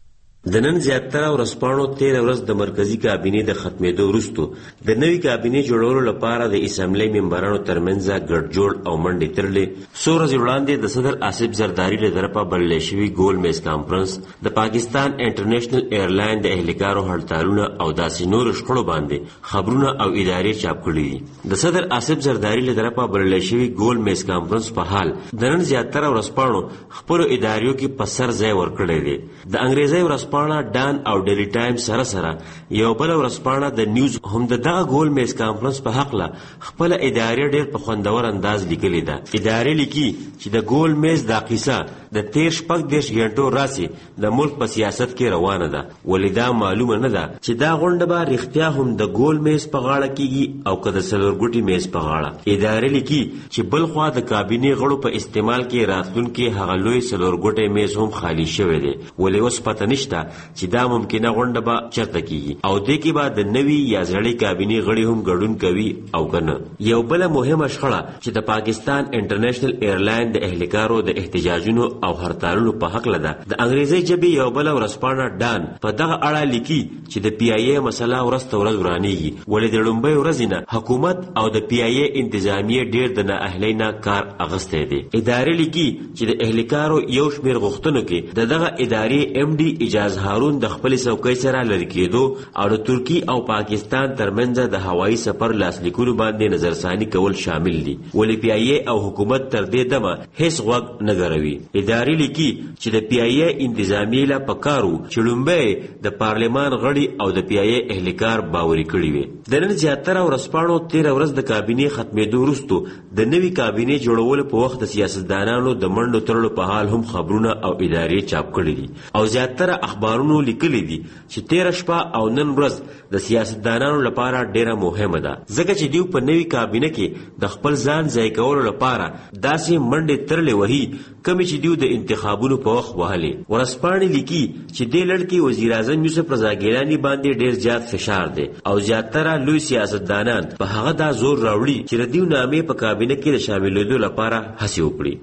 د نن زیاتره ورځپاڼو تیر ورځ د مرکزی کابینې د ختمېدو وروسته د نوي کابینې جوړولو لپاره د اسمبلی ممبرانو ترمنځ ګډجوړ او منډې ترلې. څو ورځې وړاندې د صدر آصف زرداری له طرفه بللی شوي ګول میز کانفرنس د پاکستان انټرنیشنل ایرلاین د اهلکارو هړتالونه او داسې نور شخړو باندې خبرونه او ادارې چاپ کړي دي. د صدر آصف زرداری له طرفه بللی شوي ګول میز کانفرنس په حال د نن زیاتره ورځپاڼو خپلو اداریو کې په سر ځای ورکړی دی. د انګریزي ورځپاڼه ډان او ډیلی ټایم سره سره یو بل ورځپاڼه د نیوز هم د دغه ګول میز کانفرنس په حقله خپل ادارې ډېر په خوندور انداز لیکلي ده. ادارې لیکي چې د ګول میز دا قصه د تیر شپږ دېرش غنټو راسې د ملک په سیاست کې روانه ده، ولې دا معلومه نه ده چې دا غونډه به رښتیا هم د ګول میز په غاړه کیږي او که د څلورګوټي میز په غاړه. ادارې لیکي چې بل خوا د کابینې غړو په استعمال کې راتلونکي هغه لوی څلورګوټی میز هم خالی شوی دی، ولې اوس پته نشته چې دا ممکنه غونډه به چرته کیږي او دې کې به د نوي یا زړې کابینې غړي هم ګډون کوي او کنه. یو بل مهمه شخړه چې د پاکستان انټرنیشنل ایرلاین د اهلکارو د احتجاجونو او هړتالونو په حق لده. د انګریزي ژبې یو بل ورځپاڼه ډان په دغه اړه لیکي چې د پی آی ای مسله ورځ تر ورځ ورانیږي، ولې د لومړۍ ورځې نه حکومت او د پی آی ای انتظامیه ډېر د نااهلۍ نه کار اخیستی دی. ادارې لیکي چې د اهلکارو یو شمېر غوښتنو کې د دغه ادارې ایم ډي اجاز هارون د خپل څوکۍ سره لرې کېدو او د ترکی او پاکستان ترمنځ د هوایي سفر لاسلیکولو باندې نظرثاني کول شامل دي، ولې پی آی ای او حکومت تر دې دمه هیڅ غوږ نه ګروي. ادارې لیکي چې د پی آی ای انتظامیې لا پکارو چې لومبۍ د پارلمان غړي او د پی آی ای اهلکار باوري کړي وي. د نن زیاتره ورځپاڼو تیره ورځ د کابینې ختمېدو وروسته د نوي کابینې جوړولو په وخت د سیاستدانانو د منډو تړلو په حال هم خبرونه او ادارې چاپ کړي دي او زیاتره اخبارونو لیکلي دي چې تیره شپه او نن ورځ د سیاستدانانو لپاره ډیره مهمه ده، ځکه چې دوی په نوي کابینه کې د خپل ځان ځای کولو لپاره داسې منډې ترلې وهي کومې چې دوی د انتخابونو په وخت وهلې. ورځپاڼې لیکي چې دې لړ کې وزیر اعظم یوسف رضا ګیلاني باندې ډیر زیات فشار دی او زیاتره لوی سیاستدانان په هغه دا زور راوړي چې د دوی نامې په کابینه کې د شاملېدو لپاره هڅې وکړي.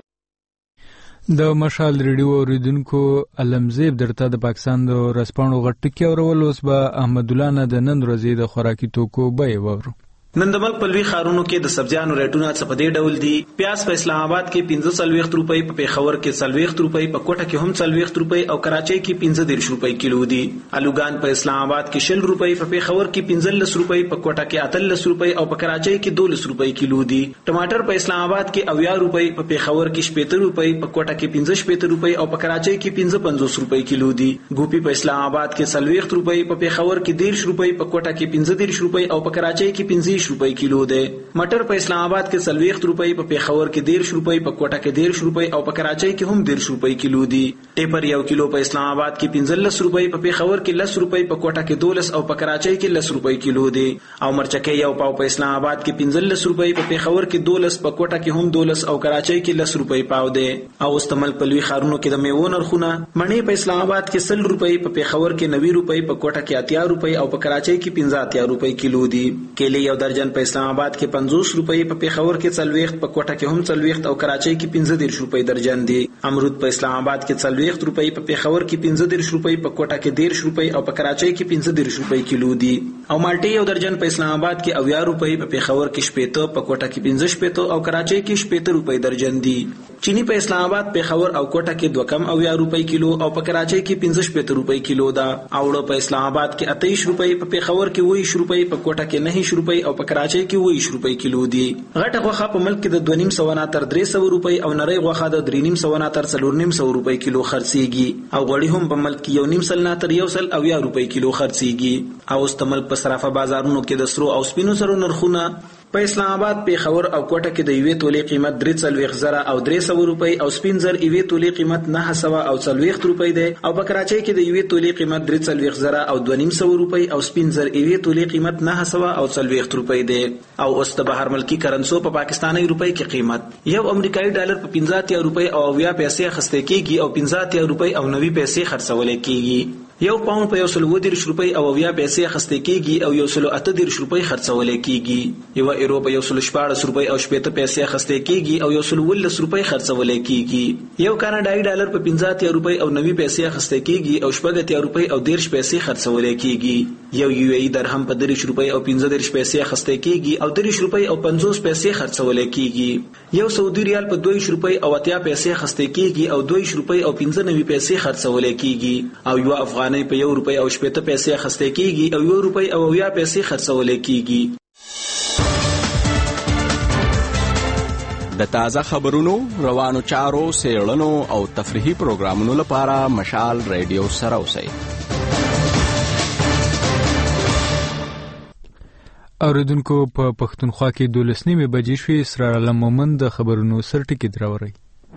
د مشال ریډیو اوریدونکو علمزیب درته د پاکستان د ورځپاڼو غټ ټکی اورول. اوس به احمد الله نه د نن ورځې د خوراکي توکو بیې واورو. نن د ملک په لوی ښارونو کې د سبزیانو ریټونه څه په دې ډول دي: پیاز په اسلام آباد کې پنځه څلوېښت روپۍ، په پېښور کې څلوېښت روپۍ، په کوټه کې هم څلوېښت روپۍ او کراچۍ کې پنځه دېرش روپۍ کیلو دي. الوګان په اسلام آباد کې شل روپۍ، په پېښور کې پنځلس روپۍ، په کوټه کې اتلس روپۍ او په کراچۍ کې دولس روپۍ کیلو دي. ټماټر په اسلام آباد کې اویا روپۍ، په پېښور کې شپېته روپۍ، په کوټه کې پنځه شپېته روپۍ او په کراچۍ کې پنځه پنځوس روپۍ کیلو دي. ګوپی په اسلام آباد کې څلوېښت روپۍ، په پېښور کې دېرش روپۍ، په کوټه کې پنځه دېرش روپۍ او په کراچۍ کې پنځه روپۍ کیلو دی. مټر په اسلام آباد کې څلوېښت روپۍ، په پېښور کې دېرش روپۍ، په کوټه کې دېرش روپۍ او په کراچۍ کې هم دېرش روپۍ کیلو دي. ټیپر یو کیلو په اسلام آباد کې پنځلس روپۍ، په پېښور کې لس روپۍ، په کوټه کې دولس او په کراچۍ کې لس روپۍ کیلو دي. او مرچکۍ یو پاو په اسلام آباد کې پنځلس روپۍ، په پېښور کې دولس، په کوټه کې هم دولس او کراچۍ کې لس روپۍ پاو دی. او اوس د ملک په لوی ښارونو کې د میوو نرخونه: مڼې په اسلام آباد کې سل روپۍ، په پېښور کې نوي روپۍ، په کوټه کې اتیا روپۍ او په کراچۍ کې پنځه اتیا روپۍ کیلو دي. کیلې یو درجن په اسلام آباد کې پنځوس روپۍ، په پېښور کې څلوېښت، په کوټه کې هم څلوېښت او کراچۍ کې پنځه دېرش روپۍ درجن دي. امرود په اسلام آباد کې څلوېښت روپۍ، په پېښور کې پنځه دېرش روپۍ، په کوټه کې دېرش روپۍ او په کراچۍ کې پنځه دېرش روپۍ کیلو دي. او مالټې یو درجن په اسلام آباد کې اویا روپۍ، په پېښور کې شپېته، په کوټه کې پنځه شپېته او کراچۍ کې شپېته روپۍ درجن دي. چینی په اسلام آباد، پېښور او کوټه کې دوه کم اویا روپۍ کیلو او په کراچۍ کې پنځه شپېته روپۍ کیلو ده. اوړه په اسلام آباد کې اتهیش روپۍ، په پېښور کې اوویش روپۍ، په کوټه کې نهیش روپۍ او په کراچۍ کې اوویش روپۍ کیلو دي. غټه غوښه په ملک کې د دوه نیم سوه نه تر درې سوه روپۍ او نری غوښه د درې نیم سوه نه تر څلور نیم سوه روپۍ کیلو خرڅېږي. او غوړي هم په ملک کې یو نیم سل نه تر یو سل اویا روپۍ کیلو خرڅېږي. او اوس د ملک په صرافه بازارونو کې د سرو او سپینو زرو نرخونه: په اسلام آباد، پېښور او کوټه کې د یوې تولې قیمت درې څلوېښت زره او درې سوه روپۍ او سپین زر یوې تولې قیمت نهه سوه او څلوېښت روپۍ دی. او په کراچۍ کې د یوې تولې قیمت درې څلوېښت زره او دوه نیم سوه روپۍ او سپین زر یوې تولې قیمت نهه سوه او څلوېښت روپۍ دی. او اوس د بهر ملکي کرنسو په پاکستاني روپۍ کې قیمت: یو امریکایي ډالر په پنځه اتیا روپۍ او اویا پیسې اخیستل کېږي او پنځه اتیا روپۍ او نوي پیسې خرڅول کېږي. یو پاوند په یو سل ودیرش روپۍ او اویا پیسې اخیستل کیږي او یو سل اته دیرش روپۍ خرڅول کیږي. یو ایرو په یو سل شپاړس روپۍ او شپږ پیسې اخیستل کیږي او یو سل ولس روپۍ خرڅول کیږي. یو کاناډایي ډالر په پنځه اتیا روپۍ او نوي پیسې اخیستل کیږي او شپږ اتیا روپۍ او دیرش پیسې خرڅول کیږي. یو یو ای درهم په دیرش روپۍ او پنځه دیرش پیسې اخیستل کیږي او دیرش روپۍ او پنځوس پیسې خرڅول کیږي. یو سعودي ریال په دوه روپۍ او اتیا پیسې اخیستل کیږي او دوه روپۍ او پنځه نوي پیسې خرڅول کیږي. او یو افغانۍ په یو روپۍ او شپږ پیسې اخیستل کیږي او یو روپۍ او اویا پیسې خرڅول کیږي. د تازه خبرونو، روانو چارو، سیړنو او تفریحي پروګرامونو لپاره مشال ریډیو سره اوسئ. اوریدونکو په پښتونخوا کې دولس نیمې بجې شوې. اسرار علم مومند د خبرونو سرټکی دراوري.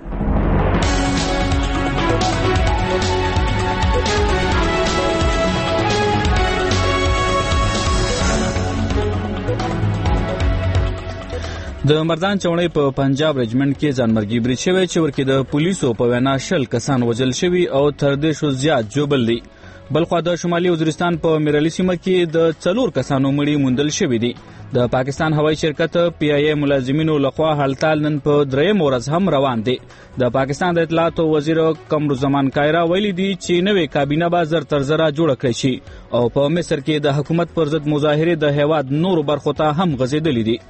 د مردان چونې په پنجاب رجمنټ کې ځانمرګي برید شوی چې ورکې د پولیسو په وینا شل کسان وژل شوي او تر دې شو زیات ژوبل دي. بلخوا د شمالي وزیرستان په میرعلي سیمه کې د څلور کسانو مړي موندل شوي دي. د پاکستان هوایي شرکت پی آی ای ملازمینو لخوا هړتال نن په دریم ورځ هم روان دي. د پاکستان د اطلاعاتو وزیر قمرالزمان کایرا ویلي دي چې نوې کابینه به زر تر زره جوړه کړی شي او په مصر کې د حکومت پر ضد مظاهرې د هیواد نورو برخو ته هم غځېدلې دي.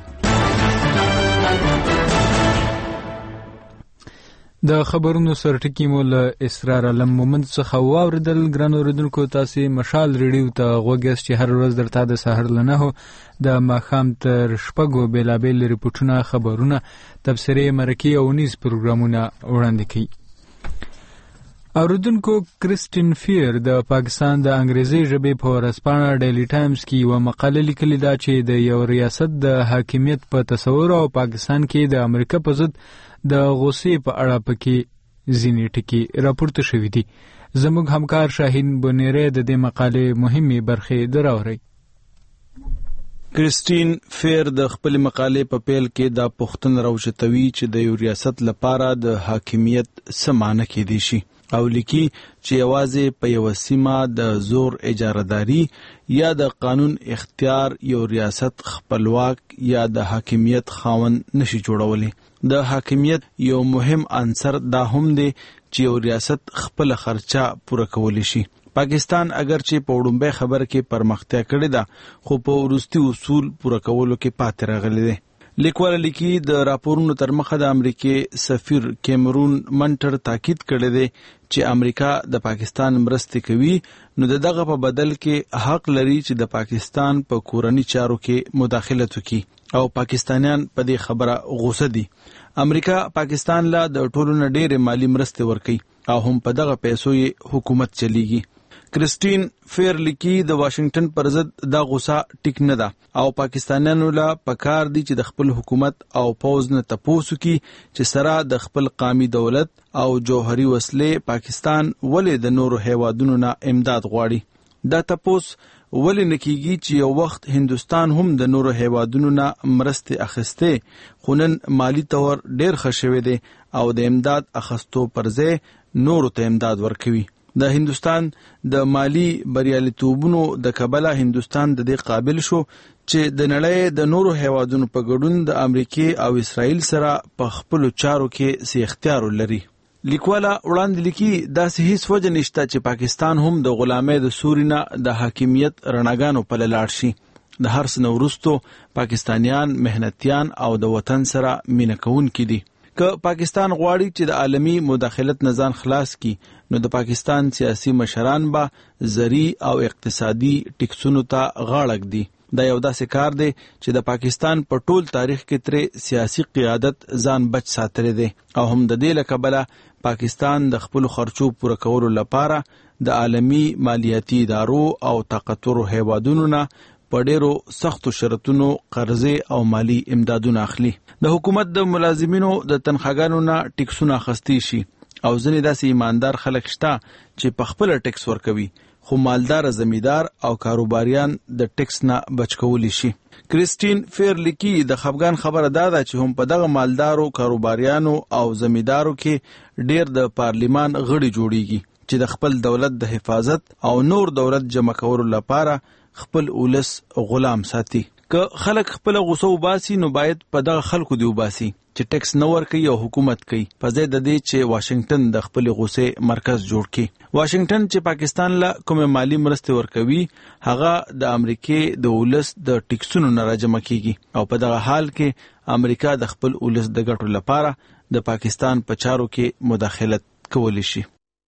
د خبرونو سرټکی مو له اسرار علم مومند څخه واوریدل. ګران اوریدونکو، تاسو مشال ریډیو ته غوږ چې هر ورځ درته د سحر لنهو د ماښام تر شپږو بیلابیل ریپورتونه، خبرونه، تبصرې، مرکې او نیز پروګرامونه وړاندې کوي. اوریدونکو، کریسټین فیر د پاکستان د انګریزي ژبې په ورځپاڼه ډیلی ټایمز کې یوه مقاله لیکلې ده چې د یو ریاست د حاکمیت په تصور او پاکستان کې د امریکا په ضد د غوسې په اړه پکې ځینې ټکي راپورته شوي دي. زموږ همکار شاهین بونیری د دې مقالې مهمې برخې دراوري. کریسټین فیر د خپل مقالې په پیل کې دا پوښتنه راوچتوي چې د یو ریاست لپاره د حاکمیت څه معنی کېدی شي او لیکي چې یوازې په یو سیمه د زور اجارهداري یا د قانون اختیار یو ریاست خپلواک یا د حاکمیت خاوند نشي جوړولی. د حاکمیت یو مهم عنصر دا هم دی چې یو ریاست خپل خرچه پوره کولی شي. پاکستان اگر چې په وړومبۍ خبر کې پرمختیا کړې ده خو په وروستي اصول پوره کولو کې پاتې راغلی دی. لیکوال لیکي د راپورونو تر مخه د امریکای سفیر کیمرون منټر تاکید کړی دی چې امریکا د پاکستان مرستې کوي نو دغه په بدل کې حق لري چې د پاکستان په کورنی چارو کې مداخلت وکړي او پاکستانیان په دې خبره غوسه دي. امریکا پاکستان لا د ټولو نه ډېرې مالی مرستې ورکوي او هم په دغه پیسو یې حکومت چلیږي. کریسټین فیر لیکي د واشنگټن پر ضد دا غوسه ټیک نه ده او پاکستانیانو لا پکار دي چې د خپل حکومت او پوز نه تپوسو کی چې سره د خپل قومي دولت او جوهري وسلې پاکستان ولې د نورو هیوادونو نه امداد غواړي. دا تپوس ولې نکیږي چې یو وخت هندستان هم د نورو هیوادونو نه مرستې اخیسته خو نن مالی تور ډېر ښه شوی دی او د امداد اخیستو پر ځای نورو ته امداد ورکوي. د هندستان د مالی بریالیتوبونو د کبله هندستان د دې قابل شو چې د نړۍ د نورو هیوادونو په ګډون د امریکای او اسرائیل سره په خپل چارو کې سي اختیار لري. لیکواله وړاندې لیکي داسې هیڅ وجه نشته چې پاکستان هم د غلامۍ د سوري نه د حاکمیت رڼاګانو په لاړ شي. د هر څه نه وروستو پاکستانیان مهنتیان او د وطن سره مینه کوونکي دي. که پاکستان غواړي چې د عالمی مداخلت نه ځان خلاص کړي نو د پاکستان سیاسي مشران به زری او اقتصادي ټیکسونو ته غاړه ږدي. دا یو داسې کار دی چې د پاکستان په ټول تاریخ کې ترې سیاسي قیادت ځان بچ ساتلی دی او هم د دې له کبله پاکستان د خپل خرچو پوره کولو لپاره د عالمی مالیاتي ادارو او طاقتورو هیوادونو نه په ډیرو سختو شرطونو قرضې او مالی امدادونه اخلي. د حکومت د ملازمینو د تنخواګانو نه ټیکسونه اخیستی شي او ځینې داسې ایماندار خلک شته چې په خپل ټیکس ورکوي خو مالدار زمیدار او کاروباریان د ټیکس نه بچ کولی شي. کریسټین فیر لیکي د خفګان خبره دا ده چې هم په دغه مالدارو کاروباریانو او زمیدارو کې ډیر د پارلیمان غړي جوړیږي چې د خپل دولت د حفاظت او نور دولت جمع کولو لپاره خپل ولس غلام ساتي. که خلک خپل غوسه وباسي نو باید په دغه خلکو دی وباسي چې ټیکس نه ورکوي او حکومت کوي، په ځای د دې چې واشنگټن د خپل غوسې مرکز جوړ کړي. واشنگټن چې پاکستان له کوم مالی مرستې ورکوي هغه د امریکای د ولس د ټیکسونو نه راجمع کیږي او په دغه حال کې امریکا د خپل ولس د ګټو لپاره د پاکستان په چارو کې مداخلت کولی شي.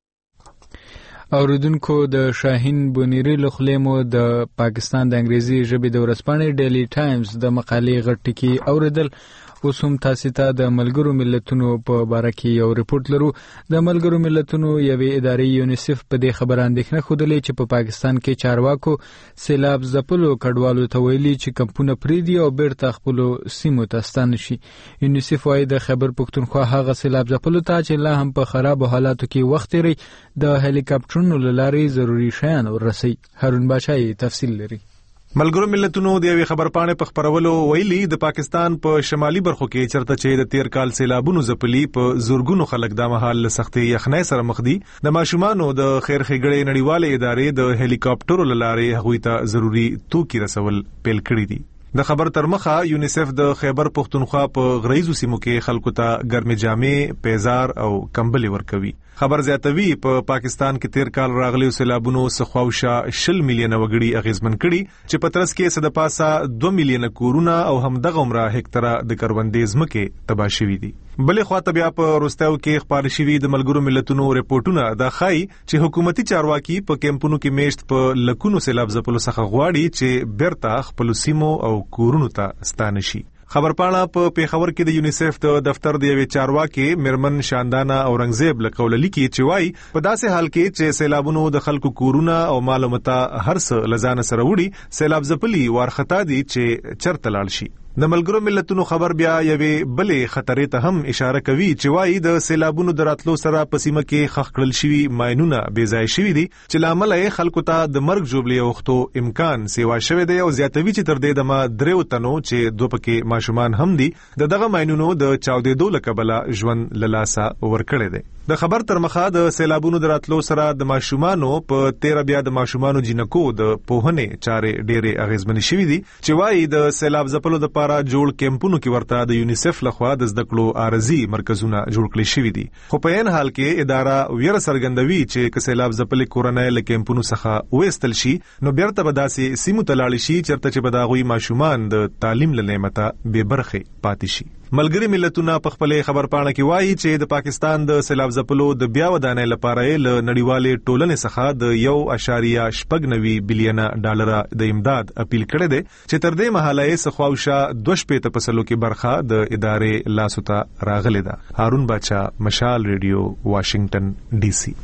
اوریدونکو د شاهین بونیری لخلیمو د پاکستان د انګریزي ژبې د ورځپاڼې ډیلی ټایمز د مقالې غټ ټکی اوریدل. اوس هم تاسو ته د ملګرو ملتونو په باره کې یو ریپورت لرو. د ملګرو ملتونو یوې ادارې یونیسف په دې خبره اندېښنه ښودلې چې په پاکستان کې چارواکو سیلاب ځپلو کډوالو ته ویلي چې کمپونه پریدي او بیرته خپلو سیمو ته ستانه شي. یونیسف وايي د خیبر پښتونخوا هغه سیلاب ځپلو ته چې لا هم په خرابو حالاتو کې وخت لري د هلیکاپټرونو له لارې ضروري شیان ورسوي. هارون باشای تفصیل لري. ملګرو ملتونو د یوې خبرپاڼې په خبرولو ویلي د پاکستان په شمالي برخو کې چرته چې د تیر کال سیلابونو ځپلي په زورګونو خلک د مهال له سختي یخنۍ سره مخ دي. د ماشومانو د خیر ښېګړې نړیوالې ادارې د هلیکاپټرو له لارې هغوی ته ضروري توکي رسول پیل کړي دي. د خبر تر مخه یونیسف د خیبر پښتونخوا په غریزو سیمو کې خلکو ته ګرمې جامې، پیزار او کمبلي ورکوي. خبر زیاتوي په پا پاکستان کې تیر کال راغلي سیلابونو څخه شل میلیونه وګړي اغیزمن کړي چې په ترڅ کې صد پاسه دوه میلیونه کورونه او همدغه عمره هکتره د کروندې ځمکې تباه شوي دي. بلې خواته بیا په وروستیو کې خپاره شوي د ملګرو ملتونو ریپورټونه دا ښایي چې حکومتي چارواکي په کیمپونو کې میشت په لکونو سیلاب ځپلو څخه غواړي چې بیرته خپلو سیمو او کورونو ته ستانه شي. خبرپاڼه په پیښور کې د یونیسف د دفتر د یوې چارواکي مرمن شاندانا اورنګزیب له قوله لیکي چې وایي په داسې حال کې چې سیلابونو د خلکو کورونه او مال متا هر څه له ځانه سره وړي، سیلاب ځپلي وارخطا دي چې چرته لاړ شي. د ملګرو ملتونو خبر بیا یوې بلې خطرې ته هم اشاره کوي چې وایي د سیلابونو د راتلو سره په سیمه کې ښخ کړل شوي ماینونه بې ځایه شوي دي چې له امله یې خلکو ته د مرګ ژوبلې اوښتو امکان سیوا شوی دی او زیاتوي چې تر دې دمه دریو تنو چې دوه پکې ماشومان هم دي د دغه ماینونو د چاودېدو له کبله ژوند له لاسه ورکړی دی. د خبر تر مخه د سیلابونو د راتلو سره د ماشومانو په تیره بیا د ماشومانو جنکو د پوهنې چارې ډېرې اغیزمنې شوي دي چې وایي د سیلاب ځپلو د پاره جوړ کیمپونو کې ورته د یونیسف لخوا د زده کړو عارضي مرکزونه جوړ کړي شوي دي. خو په عین حال کې اداره ویره څرګندوي چې که سیلاب ځپلې کورنۍ له کیمپونو څخه وایستل شي نو بیرته به داسې سیمو ته لاړ شي چېرته چې به د هغوی ماشومان د تعلیم له نعمته بې برخې پاتې شي. ملګري ملتونه په خپلې خبرپاڼه کې وایي چې د پاکستان د سیلاب ځپلو د بیا ودانۍ لپاره له نړیوالې ټولنې څخه د یو اشاریه شپږ نوي بلیونه ډالره د امداد اپیل کړی دی چې تر دې مهاله یې څخه دوه شپېته په سلو کې برخه د ادارې لاسو ته راغلې ده. هارون باچا، مشال ریډیو، واشنگټن ډي سي.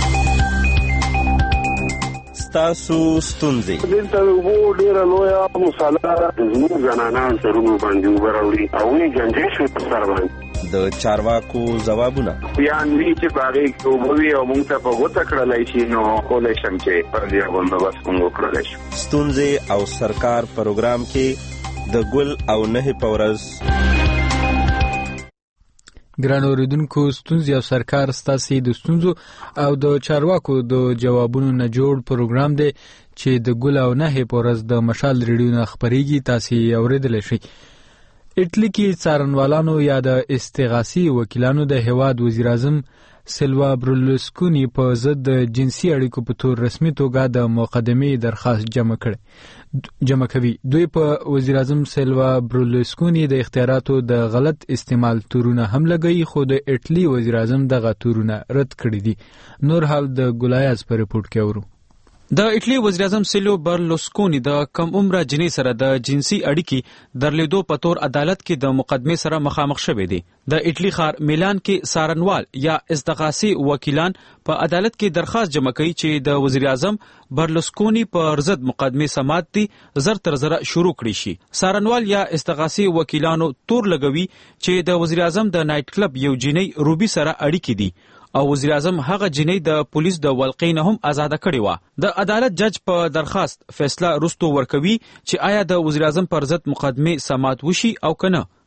تاسو ستونزې دلته وو ډیره لویه مساله زموږ زنانان سرونو باندې وراوړي او یې جنجې شو په سر باندې د چارواکو ځوابونه بیان وی چې باغې کوموي او موږ ته په غوته کړلای شي نو کولای شم چې پر دې باندې بس موږ کړلای شو. ستونزې او سرکار پروګرام کې د ګل او نه پورز ګران اوریدونکو ستونزې او سرکار ستاسو د ستونزو او د چارواکو د جوابونو نه جوړ پروګرام دی چې د ګل او نه پورز د مشال ریډیو نه خبريږي. تاسو اوریدل شئ. اټلی کې څارنوالانو یا د استغاثي وکیلانو د هواد وزیر اعظم سیلوا برلوسکونی په ضد د جنسي اړیکو په تور رسمي توګه د مقدمې درخواست جمع کړ جمع کوي. دوی په وزیر اعظم سیلوا برلوسکونی د اختیاراتو د غلط استعمال تورونه هم لګوي خو د اټلی وزیر اعظم دغه تورونه رد کړی دي. نور حال د ګلایاز په ریپورت کې اورو. د اټلی وزیر اعظم سیلو برلوسکونی د کم عمره جنۍ سره د جنسي اړیکې درلیدو په تور عدالت کې د مقدمې سره مخامخ شوی دی. د اټلی ښار میلان کې سارنوال یا استغاثي وکیلان په عدالت کې درخواست جمع کوي چې د وزیر اعظم برلوسکونی پر ضد مقدمې سماعت دي زر تر زر شروع کړي شي. سارنوال یا استغاثي وکیلانو تور لګوي چې د وزیر اعظم د نایټ کلب یو جنۍ روبي سره اړیکې دي او وزیر اعظم هغه جنۍ د پولیس د ولقې نه هم آزاده کړې و. د عدالت جج په درخواست فیصله رستو ورکوي چې آیا د وزیر اعظم پر ضد مقدمه سماعت وشي او کنه.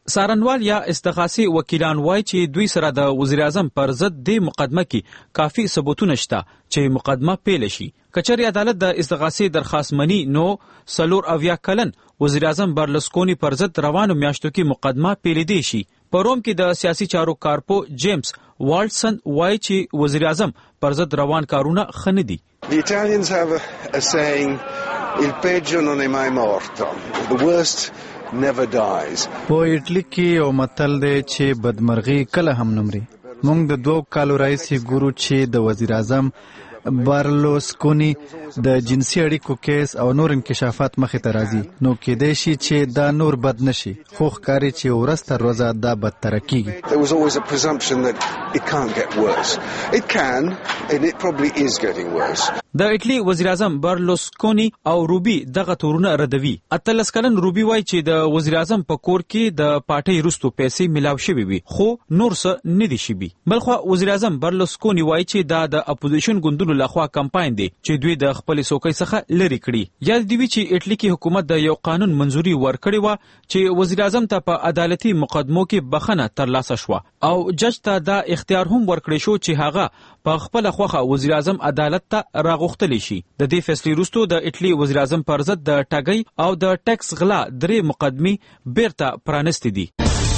سارنوال یا استغاثي وکیلان وایي چې دوی سره د وزیر اعظم پر ضد د مقدمه کې کافي ثبوتونه شته چې مقدمه پیل شي. کچری عدالت د استغاثي درخواست منی نو سلور اویا کلن وزیر اعظم برلسکونی پر ضد روانو میاشتو کې مقدمه پیل دی شي. په روم کې د سیاسي چارو کارپو جیمز والټسن وایي چې وزیر اعظم پر ضد روان کارونه خنه دي. The Italians have a, a saying, il peggio non è mai morto. The worst never dies. په ایټلی کې یو متل دی چې بدمرغي کله هم نه مري. موږ د دوه کالو راځي ګورو چې د وزیر اعظم بارلوسکونی د جنسي اړیکو کیس او نور انکشافات مخې ته راځي، نو کېدای شي چې دا نور بد نشي، خو ښکاري چې ورځ تر ورځه دا بدتره کیږي. There was always a presumption that it can't get worse. It can, and it probably is getting worse. د ایټلی وزیر اعظم بارلوسکونی او روبي دغه تورونه ردوي. اتلس کلن روبي وایي چې د وزیر اعظم په کور کې د پارټۍ وروستو پیسې ملاو شوي وي، خو نور څه نه دي شوي. بلخوا وزیر اعظم بارلوسکونی وایي چې دا د اپوزیشن ګوندونو لخوا کمپاین دی چې دوی د خپل سوکۍ څخه لري کړي. یاد دی چې ایټلی کې حکومت د یو قانون منزوري ورکړی و چې وزیر اعظم ته په عدالتي مقدمو کې بخښنه ترلاسه شوه او جج ته دا اختیار هم ورکړی شو چې هغه په خپل خوخه وزیر اعظم عدالت ته راغوښتلی شي. د دې فیصلې وروسته د ایټلی وزیر اعظم پر ضد د ټاګۍ او د ټیکس غلا درې مقدمې بیرته پرانستې دي.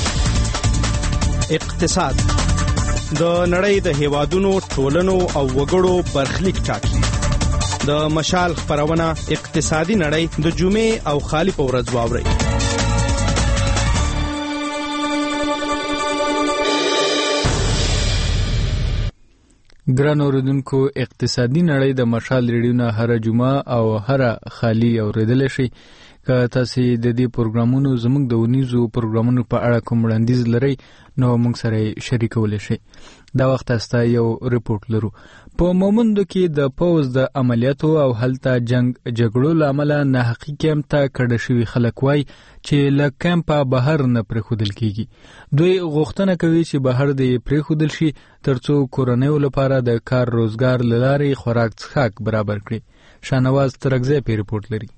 اقتصاد د نړۍ د هیوادونو ټولنو او وګړو برخلیک ټاکي. د مشال خبرونه اقتصادي نړۍ د جمعې او خالی په ورځ واوري. ګران اوریدونکو، اقتصادي نړۍ د مشال ریډیو هر جمعه او هر خالی اوریدل شي. که تاسو د دې پروګرامونو زموږ د ونیزو پروګرامونو په اړه کوم وړاندیز لرئ نو موږ سره شریکولی شئ. دا وخت تاسو یو ریپورت لرو. په مومندو کې د پوز د عملیاتو او هلته جنگ جګړو لامل نه حقیقت ته کډه شوی خلک وای چې له کمپه بهر نه پرخودل کیږي. دوی غوښتنه کوي چې بهر د پرخودل شي ترڅو کورونیو لپاره د کار روزګار لارې خوراک څښاک برابر کړي. شانواز ترغزی په ریپورت لري.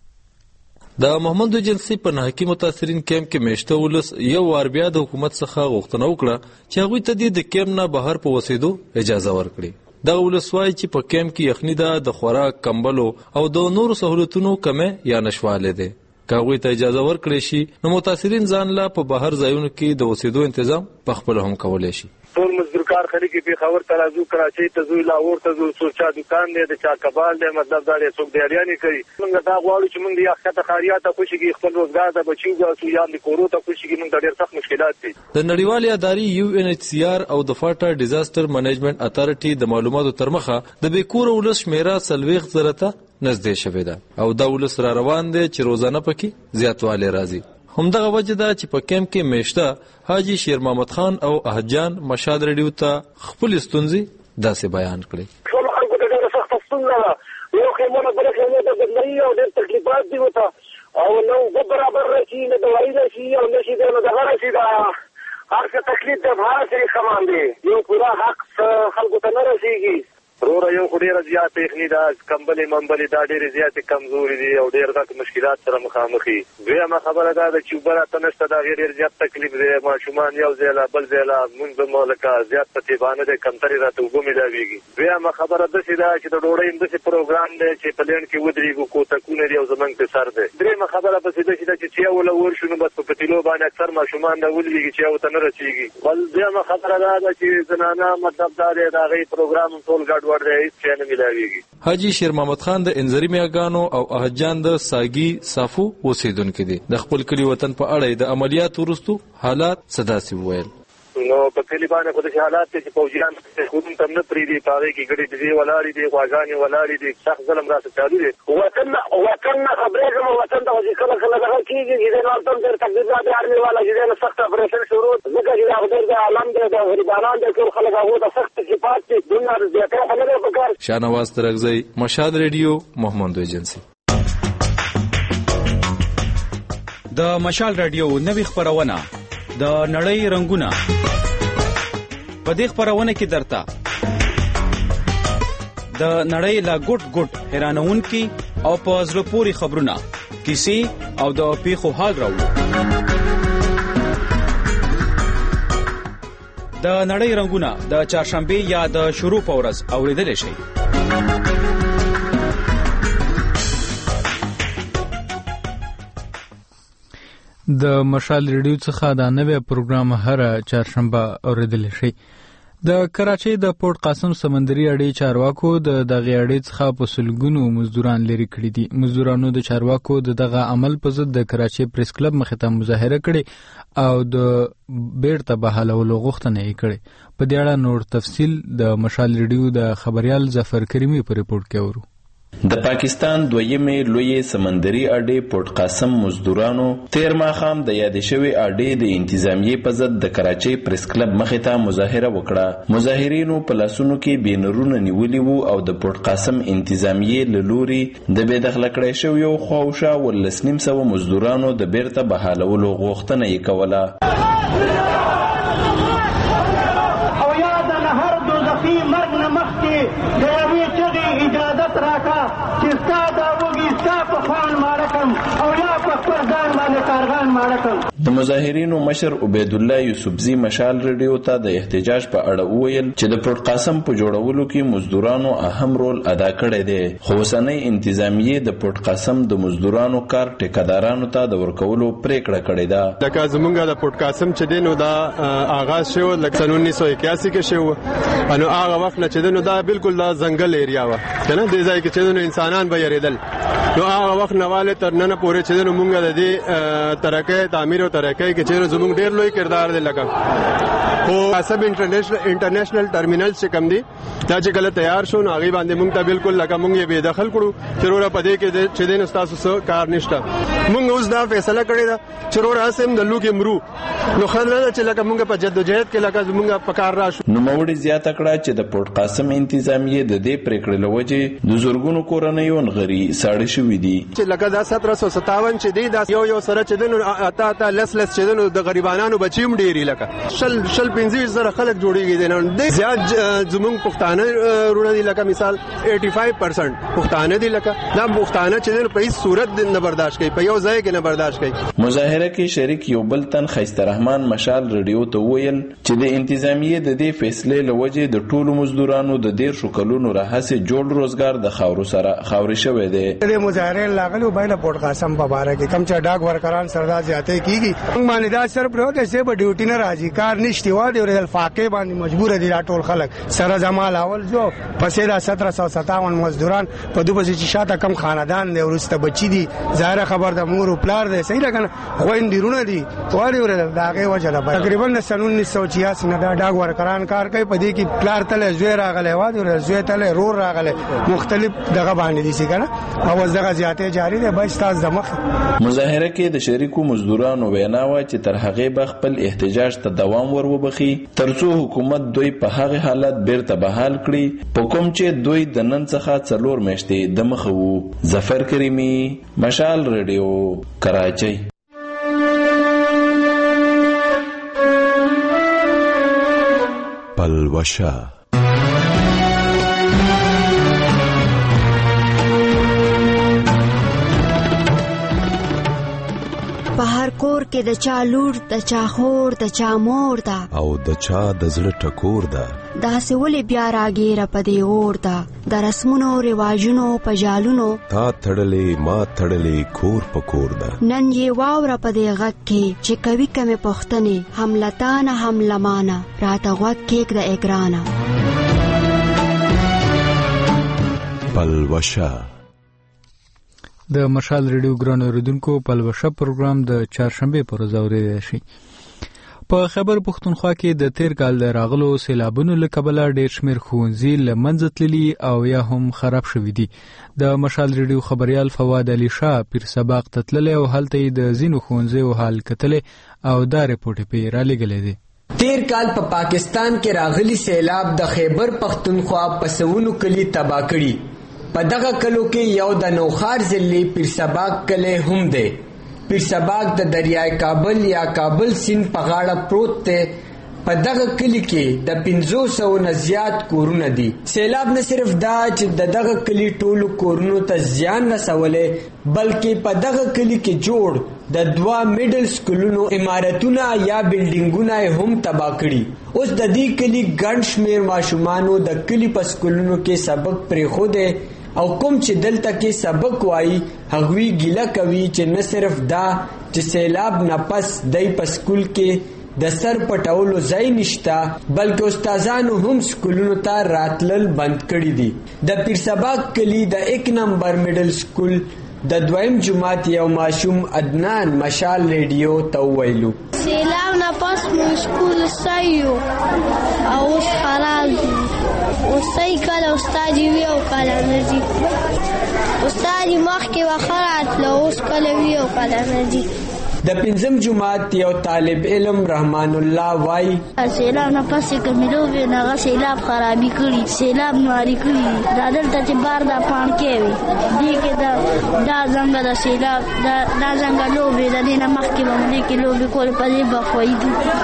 د محمد جنسی په ناحقي متاثرین کیمپ کې میشته ولس یو وار بیا د حکومت څخه غوښتنه وکړه چې هغوی ته د کیمپ نه بهر په وسیدو اجازه ورکړي. دغه ولس وایي چې په کیمپ کې یخني ده، د خوراک، کمبلو او د نورو سہولتونو کمه یا نشواله ده. که هغوی ته اجازه ورکړي شي نو متاثرین ځان لا په بهر ځایونو کې د وسیدو تنظیم په خپل هم کولی شي. ټول مزدور کار خلک په خبر ترازو کراچۍ ته زوی لاهور ته زو سوچا دکان دی د چا کبال دی، مطلب دا دی څوک دیاریانې کوي. موږ دا غواړو چې موږ یا خطه خاریات ته خوشيږي، خپل روزګار ته بچیو ګاسو یا د کورو ته خوشيږي. موږ ډېر سخت مشکلات دي. د نړیوالې ادارې یو ان ایچ سی آر او د فاټا ډیزاستر منیجمنت اتارټي د معلوماتو تر مخه د بیکور ولس شمیره سلويخ زرته نږدې شوې ده او دا ولس را روان دی چې روزانه پکې زیاتوالی راځي. همدغه وجه ده چې په کیمپ کې میشته حاجی شیر محمد خان او احجان مشاد ریډیو ته خپل ستونزې داسې بیان کړي. ټول خلکو ته ډېره سخته ستونزه ده، یو خیمونه بله خیمې ته بدلوي او ډېر تکلیفات دي ورته او نه اوبه برابر راشي، نه دوایي راشي او نه شي دی نو دغه راشي. دا هر څه تکلیف دی، هر څه خمان دی، یو پوره حق خلکو ته نه رسېږي. وروره یو خو ډېره زیاته یخني ده، کمبلې ممبلې دا ډېرې زیاتې کمزورې دي او ډېر غټ مشکلات سره مخامخ دي. دویمه خبره دا ده چې اوبه راته نشته، د هغې ډېر زیات تکلیف دی. ماشومان یو ځای له بل ځای له مونږ به لکه زیات په تیبانه دی، کمترې راته اوبه ملاوېږي. دویمه خبره داسې ده چې د ډوډۍ هم داسې پروګرام دی چې په لینډ کې ودرېږو، کوتکونه دي او زموږ پې سر دی. درېیمه خبره پسې داسې ده چې چیا وله ورشو نو بس په پتیلو باندې اکثر ماشومان نه ولوېږي، چیا ورته نه رسېږي. بل دویمه خبره دا ده چې زنانه مطلب دا دی د هغې پروګرام هم ټول ګډوډ دی، هېڅ شی نه حاجی شیر محمد خان د انزری میاګانو او احجان د ساګي صافو اوسیدونکو دي. د خپل کلی وطن په اړه د عملیاتو وروسته حالات صداسي وویل. نو په کلی باندې خو د حالات چې فوجیان خودم تم نه پریدي، پاره کې ګډې دې ولاړې دي، غواګانې ولاړې دي، سخت ظلم راته چالو دي. وطن وطن خبرېږم، وطن د وځي کله کله دغه کېږي چې نور تم ډېر تقدیرات دي ارمي والا چې نه سخت اپریشن شروع ځکه چې دا خدای د عالم دی، د غریبانان د ټول خلک هغه د سخت صفات دي. دنیا د زیاتره خلک په کار. شانواز ترغزی، مشاد ریډیو، محمد ایجنسی. د مشال رادیو نوې خبرونه د نړۍ رنگونه. په دې خبرونه کې درته د نړۍ لا ګډ ګډ حیرانونکي او په زړه پورې خبرونه، کیسې او د پیښو حال راوړو. د نړۍ رنگونه د چهارشنبه یا د شروع په ورځ اوریدل شي. د مشال ریډیو څخه دا نوی پروګرام هر چهارشنبه اوریدل شي. د کراچۍ د پورت قاسم سمندري اډې چارواکو د دغه اډې څخه په سلګونو مزدوران لري کړي دي. مزدورانو د چارواکو د دغه عمل په ضد د کراچۍ پریس کلب مخې ته مظاهره کړې او د بیرته بحالولو غوښتنه یې کړې. په دې اړه نور تفصیل د مشال ریډیو د خبريال ظفر کریمي په ریپورت کې اورو. د پاکستان دویمې لوی سمندري اډې پورت قاسم مزدورانو تیر ماښام د یادې شوې اډې د انتظامیې په ضد د کراچۍ پریس کلب مخې ته مظاهره وکړه. مظاهرینو په لاسونو کې بینرونه نیولي وو او د پورت قاسم انتظامیې له لوري د بې دخله کړی شویو خواوشا ولس نیم سوه مزدورانو د بیرته بحالولو غوښتنه یې کوله. او یا د نهر دوزخي مرګ نه مخکې د یوې چغې اجازت راکړه چې ستا دا وږي ستا په خوان ماړه کړم او یا په خپل ځان باندې کارغان ماړه کړم. د مظاهرینو مشر عبیدالله یوسفزي مشال ریډیو ته د احتجاج په اړه وویل چې د پورت قاسم په جوړولو کې مزدورانو اهم رول ادا کړی دی، خو اوسنۍ انتظامیې د پورت قاسم د مزدورانو کار ټیکادارانو ته د ورکولو پریکړه کړې ده. لکه زمونږ د پورت قاسم چې دی نو دا آغاز شوی لکه سن انیس سو اکیاسی کې شوی، نو هغه وخت نه چې دی نو دا بالکل دا ځنګل ایریا وه که نه، دې ځای کې چې دی نو انسانان به یېرېدل. نو هغه وخت نه والې تر ننه پورې چې دی نو مونږ د دې ترقۍ تعمیر او ترقۍ کې چې زموږ ډېر لوی کردار دی. لکه خو قاسم انټرنیشنل ټرمینل چې کوم دی دا چې کله تیار شو نو هغې باندې مونږ ته بالکل لکه مونږ یې بې دخل کړو چې وروره په دې کې چې دی نو ستاسو څه کار نشته. مونږ اوس دا فیصله کړې ده چې وروره هسې هم د لوکې مرو، نو ښه نه ده چې لکه مونږ په جدوجهد کې لکه زمونږ په کار راشو. نوموړي زیاته کړه چې د پورت قاسم انتظامیې د دې پریکړې له وجې د زرګونو کورنیو نغري ساړه شوي دي. چې لکه دا ستره سوه ستاون چې دی دا یو یو سره چې دی نو اته اته لس لس چې دی نو د غریبانانو بچي هم ډېري لکه شل شل پنځه ویشت زره خلک جوړېږي دی نو زیات زمونږ پښتانه وروڼه دي، لکه مثال ایټي فایو پرسنټ پښتانه دي. لکه دا پښتانه چې دی نو په هېڅ صورت نه برداشت کوي، په یو ځای کې نه برداشت کوي. مظاهره کې شریک یو بل تن خیسته رحمان مشال ریډیو ته وویل چې د انتظامیې د دې فیصلې له وجې د ټولو مزدورانو د دېرشو کلونو راهیسې جوړ روزګار د خاورو سره خاورې شوی دی. د مظاهرې لاغلو باندې پورت قاسم په باره کې کوم چې ډاک ورکران سردا زیاتې کیږي موږ باندې دا صرف پرو ته سه په ډیوټي نه راځي، کار نشته و دی ورل فاقې باندې مجبور دي ټول خلک سره جمال اول جو پسې دا ستره سوه ستاون مزدوران په دوه چې شاته کم خاندان دی ورسته بچی دي، ظاهر خبر د مور او پلار دی صحیح لګنه خويندرونه دي وړي ورل داغه وجه ده. تقریبا سن انیس سو چھیاسی نه دا ډاک ورکران کار کوي، په دې کې پلار تل زوی راغله و دی ورل زوی تل رور راغله مختلف دغه باندې دي څنګه او دغه زیاتې جاری ده. بچ تاسو د مخ مظاهره کې د شریکو مزدورانو وینا و چې تر هغه به خپل احتجاج ته دوام ور وبخي ترڅو حکومت دوی په هغه حالت بیرته بحال کړي په کوم چې دوی د نن څخه څلور میاشتې د مخه وو. ظفر کریمی، مشال ریډیو، کراچۍ. پلوشا په هر کور کې د چا لور د چا خور د چا مور ده او د چا د زړه ټکور ده، داسې ولې بیا راګیره په دې اور ده د رسمونو رواجونو په جالونو تا تړلې ما تړلې کور په کور ده. نن یې واوره په دې غږ کې چې کوي کمې پوښتنې هم لتانه هم لمانه راته غوږ کېږده اې ګرانه. پلوشا د مشال ریډیو ګران اوریدونکو پلوشه پروګرام د چهارشنبه پر ورځ اوریدل شي. په خیبر پښتونخوا کې د تیر کال د راغلو سیلابونو له کبله ډېر شمېر ښوونځي له منځه تللي او یا هم خراب شوي دي. د مشال ریډیو خبریال فواد علي شاه پیر سباق ته تللی او هلته یې د ځینو ښوونځیو حال کتلی او دا رپورټ یې پرې رالیږلی دی. تیر کال په پا پاکستان کې راغلي سیلاب د خیبر پښتونخوا په سوونو کلي تباه کړي. په دغه کلو کې یو د نوخار ضلع پیر سباق کلی هم دی. پیر سباق د دریای کابل یا کابل سیند په غاړه پروت دی په دغه کلی کې د پنځوس سوو نه زیات کورونه دي. سیلاب نه صرف دا چې د دغه کلی ټولو کورونو ته زیان رسولی بلکې په دغه کلی کې جوړ د دوه میډل سکولونو عمارتونه یا بلډینګونه هم تباه کړي. اوس د دې کلی ګڼ شمېر ماشومانو د کلی په سکولونو کې سبق پرېښودی او کوم چې دلته کې سبق وایي هغوی ګیله کوي چې نه صرف دا چې سیلاب نه پس دی په سکول کې د سر پټولو ځای نشته بلکې استادانو هم سکولونو ته راتلل بند کړي دي. د پیرسباق کلی د یک نمبر میډل سکول د دویم جماعت یو ماشوم عدنان مشال ریډیو ته وویلو سیلاب نه پس مو سکول سایو او اوس خراب دي. اوس سای کله استاد وی او کله نه دي. استاد مخکې وخرات له اوس کله وی او کله نه دي. د پنځم جماعت یو طالب علم رحمان الله وای سیلاب نه پس کملو به نه سیلاب خرابې کړي سیلاب نواری کړي دا دلته چې بار دا پام کوي دې کې دا دا څنګه د سیلاب دا دا څنګه لوبي د دې نه مخکې باندې کې لوبي کول په دې بخوي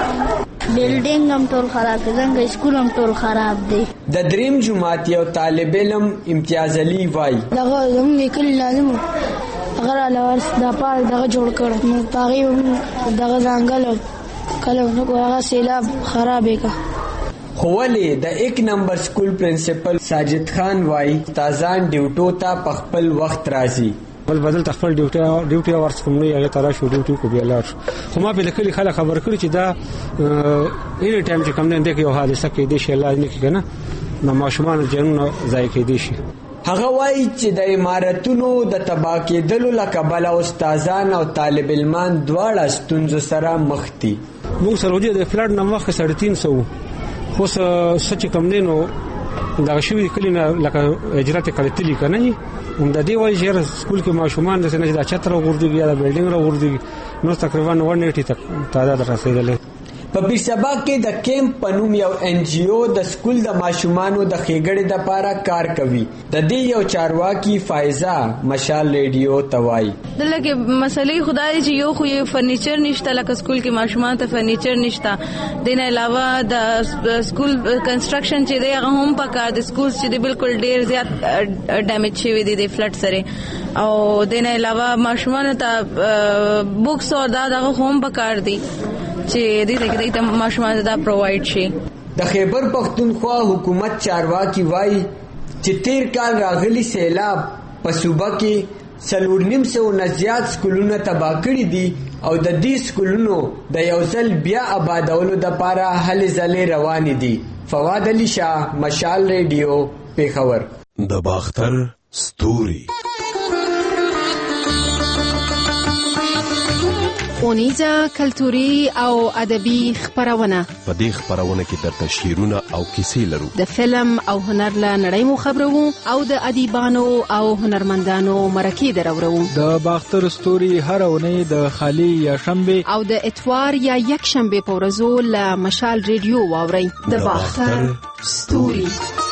بلډینګ هم ټول خراب دي څنګه سکول هم ټول خراب دي. د دریم جماعت یو طالب علم امتیاز علي وای دغه زموږ کلی لازم غره لور د پاره دغه جوړ کړ نو پاره دغه ځنګل کله نو هغه سیلاب خرابې کا. خو ولې د یک نمبر سکول پرنسپل ساجد خان وای تازان ډیوټو ته په خپل وخت راځي بل بدل تخپل ډیوټي ډیوټي ورس کوم نه هغه ترا شو ډیوټي کو بیا لاړ. خو ما په لکه خلک خبر کړی چې دا اینی ټایم چې کوم نه دغه یو حادثه کې دي شي الله نه کې کنه نو ماشومان جنونه ځای کې دي شي. هغه وایي چې د عمارتونو د تباه کېدلو له کبله استادان او طالب علمان دواړه ستونزو سره مخ دي. موږ سره د فلډ نه مخکې ساڑھے تین سو خو څه چې کوم دی نو دغه شوي کلي نه لکه اجرات کړی تلي که نه وي د دې وایي چې سکول کې ماشومان داسې نه چې دا چت راغورځېږي یا د بلډینګ راغورځېږي نو تقریبا ون ایټي تک تعداد رسېدلی. په پیرسباق کې د کیمپ په نوم یو ان جی او د سکول د ماشومانو د ښېګړې دپاره کار کوي. د دې یو چارواکي فایزه مشال ریډیو ته وایي دلته کې مسلې خدای چې یو خو یې فرنیچر نشته لکه سکول کې ماشومان ته فرنیچر نشته. د نه علاوه د سکول کنسټرکشن چې دی هغه هم پکار د سکول چې دی بالکل ډیر زیات ډیمیج شوی دی د فلډ سره او د نه علاوه ماشومان ته بوکس او دا دغه هم پکار دی چې دې دې ته ماشومان ته پرووایډ شي. د خیبر پختونخوا حکومت چارواکي وایي چې تیر کال راغلي سیلاب په صوبه کې څلور نیم سوه نه زیات سکولونه تباه کړي دي او د دې سکولونو د یو ځل بیا آبادولو دپاره هلې ځلې روانې دي. فواد علي شاه مشال ریډیو پېښور. د باختر ستوري اونیزه کلتوري او ادبي خبرونه. په دې خبرونه کې درته شعرونه او کیسې لرو. د فلم او هنر له نړۍ مو خبرو او د ادیبانو او هنرمندانو مرکې درورو. د باختر ستوري هر اونۍ د خالی یا شنبه او د اتوار یا یک شنبه په ورځو له مشال ریډیو واوري. د باختر ستوري.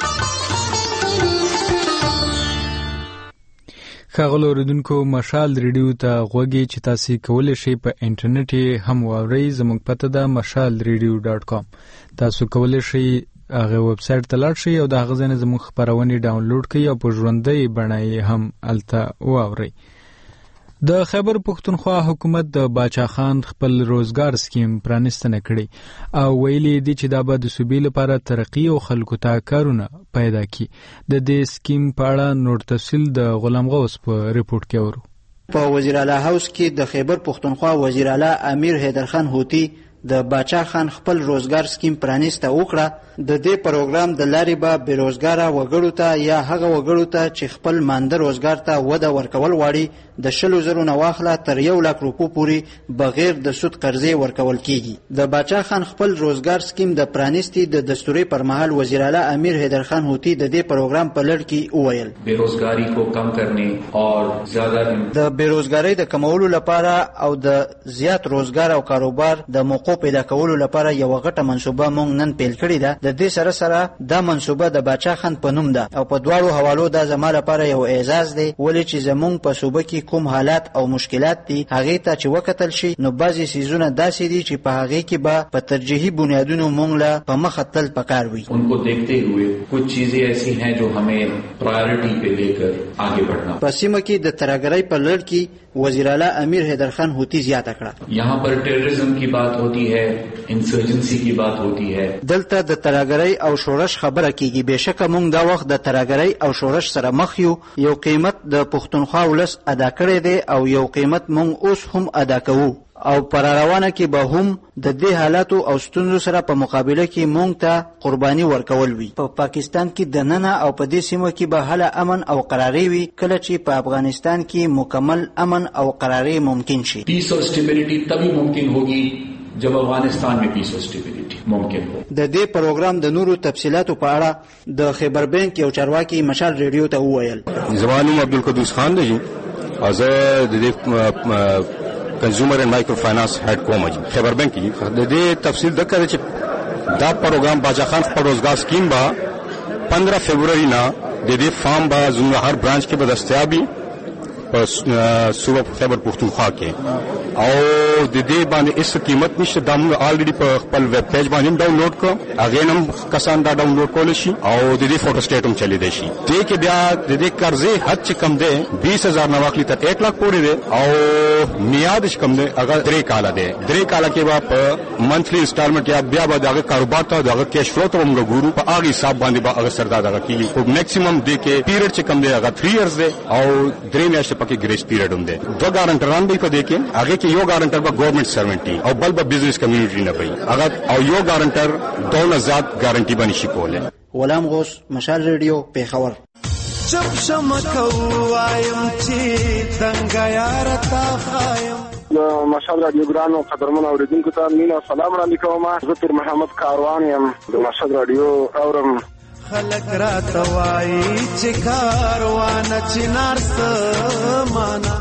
ښاغلو اوریدونکو مشال ریډیو ته غوږی چې تاسو کولی شئ په انټرنیټ هم واورئ. زموږ پته ده مشال ریډیو ډاټ کام. تاسو کولی شئ هغه ویب سایټ ته لاړ شئ او د هغه ځای نه زموږ خپرونې ډاونلوډ کړئ او په ژوندۍ بڼه یې هم هلته واورئ. د خیبر پختونخوا حکومت د باچا خان خپل روزګار سکیم پرانستنه کړي او ویلي دي چې دا به د صوبې لپاره ترقی او خلکو ته کارونه پیدا کړي. د دې سکیم په اړه نور تفصیل د غلام غوث په ریپورت کې اورو. په وزیر اعلی هاوس کې د خیبر پختونخوا وزیر اعلی امیر حیدرخان هوتی د باچا خان خپل روزګار سکیم پرانیسته وکړه. د دې پروګرام د لارې به بیروزګاره وګړو ته یا هغه وګړو ته چې خپل مانده روزګار ته وده ورکول غواړي د شلو زرو نه واخله تر یو لک روپو پورې بغیر د سود قرضې ورکول کیږي. د باچا خان خپل روزګار سکیم د پرانیستی د دستوري پر مهال وزیر اعلی امیر حیدرخان هوتی د دې پروګرام په لړ کې وویل بیروزګاری کو کم کرنے اور زیادہ د بیروزګاری د کمولو لپاره او د زیات روزګار او کاروبار د موقع پیدا کولو لپاره یو غټه منصوبه مونږ نن پیل کړې ده. د دې سره سره دا منصوبه د باچا خان په نوم ده او په دواړو حوالو دا زما لپاره یو اعزاز دی، ولې چې زمونږ په صوبه کې کوم حالات او مشکلات دي هغې ته چې وکتل شي نو بعضې څیزونه داسې دي چې په هغې کې به په ترجیحي بنیادونو مونږ له په مخه تل پکار وي. ان کو دیکھتے ہوئے کچھ چیزیں ایسی ہیں جو ہمیں پرائرٹی پہ لے کر آگے بڑھنا. په سیمه کې د ترهګرۍ په لړ کې وزیر اعلی امیر حیدر خان هوتی زیاته کړه. یہاں پر ٹیررزم کی بات ہوتی ہے، انسرجنسی کی بات ہوتی ہے. دلته د ترهګرۍ او شورش خبره کیږي. بهشکه مونږ دا وخت د ترهګرۍ او شورش سره مخ یو. یو قیمت د پښتونخوا ولس ادا کړی دی او یو قیمت مونږ اوس هم ادا کوو او پر روانه کې به هم د دې حالاتو او ستونزو سره په مقابله کې مونږ ته قرباني ورکول وي. په پا پاکستان کې د ننه او په دې سیمه کې به هله امن او قراري وي کله چې په افغانستان کې مکمل امن او قراري ممکن شي. پیس اور سټیبلیټي تبھی ممکن ہوگی جب افغانستان میں پیس اور سټیبلیټي ممکن ہو. د دې پروګرام د نورو تفصيلاتو په اړه د خیبر بینک یو چارواکي مشال ریډیو ته وویل. زمانو عبدالقدوس خان دی از د دې کنزیومر اینڈ مائکرو فائنانس ہیڈ کوم خیبر بینک کی د دې تفصیل د کړه چې دا پروګرام باچا خان په روزګار سکیم با پندرہ فروری نا د دې فارم با زموږ هر برانچ کې به دستیابي په صوبه خیبر پختونخوا کې او د دې باندې اس قیمت نشته. دا موږ الریډي په خپل ویب پیج باندې ډاونلوډ کړو، هغه نم کسان دا ډاونلوډ کول شي او د دې فوټو سټیټ هم چلی دی شي. دې کې بیا د دې قرضې حد چې کم دی بیس هزار نه واخلي تر ایک لاک پورې دی او میاد چې کم دی هغه درې کاله دی. درې کاله کې به په منثلی انسټالمنټ یا بیا به دغه کاروبار ته دغه کیش فلو ته موږ ګورو په هغه حساب باندې به هغه سردا دغه کیږي. او میکسیمم دی کې پیریډ چې کم دی هغه تھری ایئرز دی او درې میاشتې پکې ګریس پیریډ هم دی. دوه ګارانټران دی په دې کې، هغه کې یو ګارانټر به گورنمنٹ سروینټ او بل به بزنس کمیونټي نه وي هغه او یو ګارانټر دونه زیات ګارانټي باندې شي کوله. غلام غوث مشال ریډیو پیښور. چپ شمکو وایم چې څنګه یار تا خایم. مشال رادیو ګرانو قدرمن اوریدونکو ته مینا سلام وړاندې کوم. زه پیر محمد کاروان یم د مشال رادیو اورم. خلک را توای چې کاروان چنار سمانا.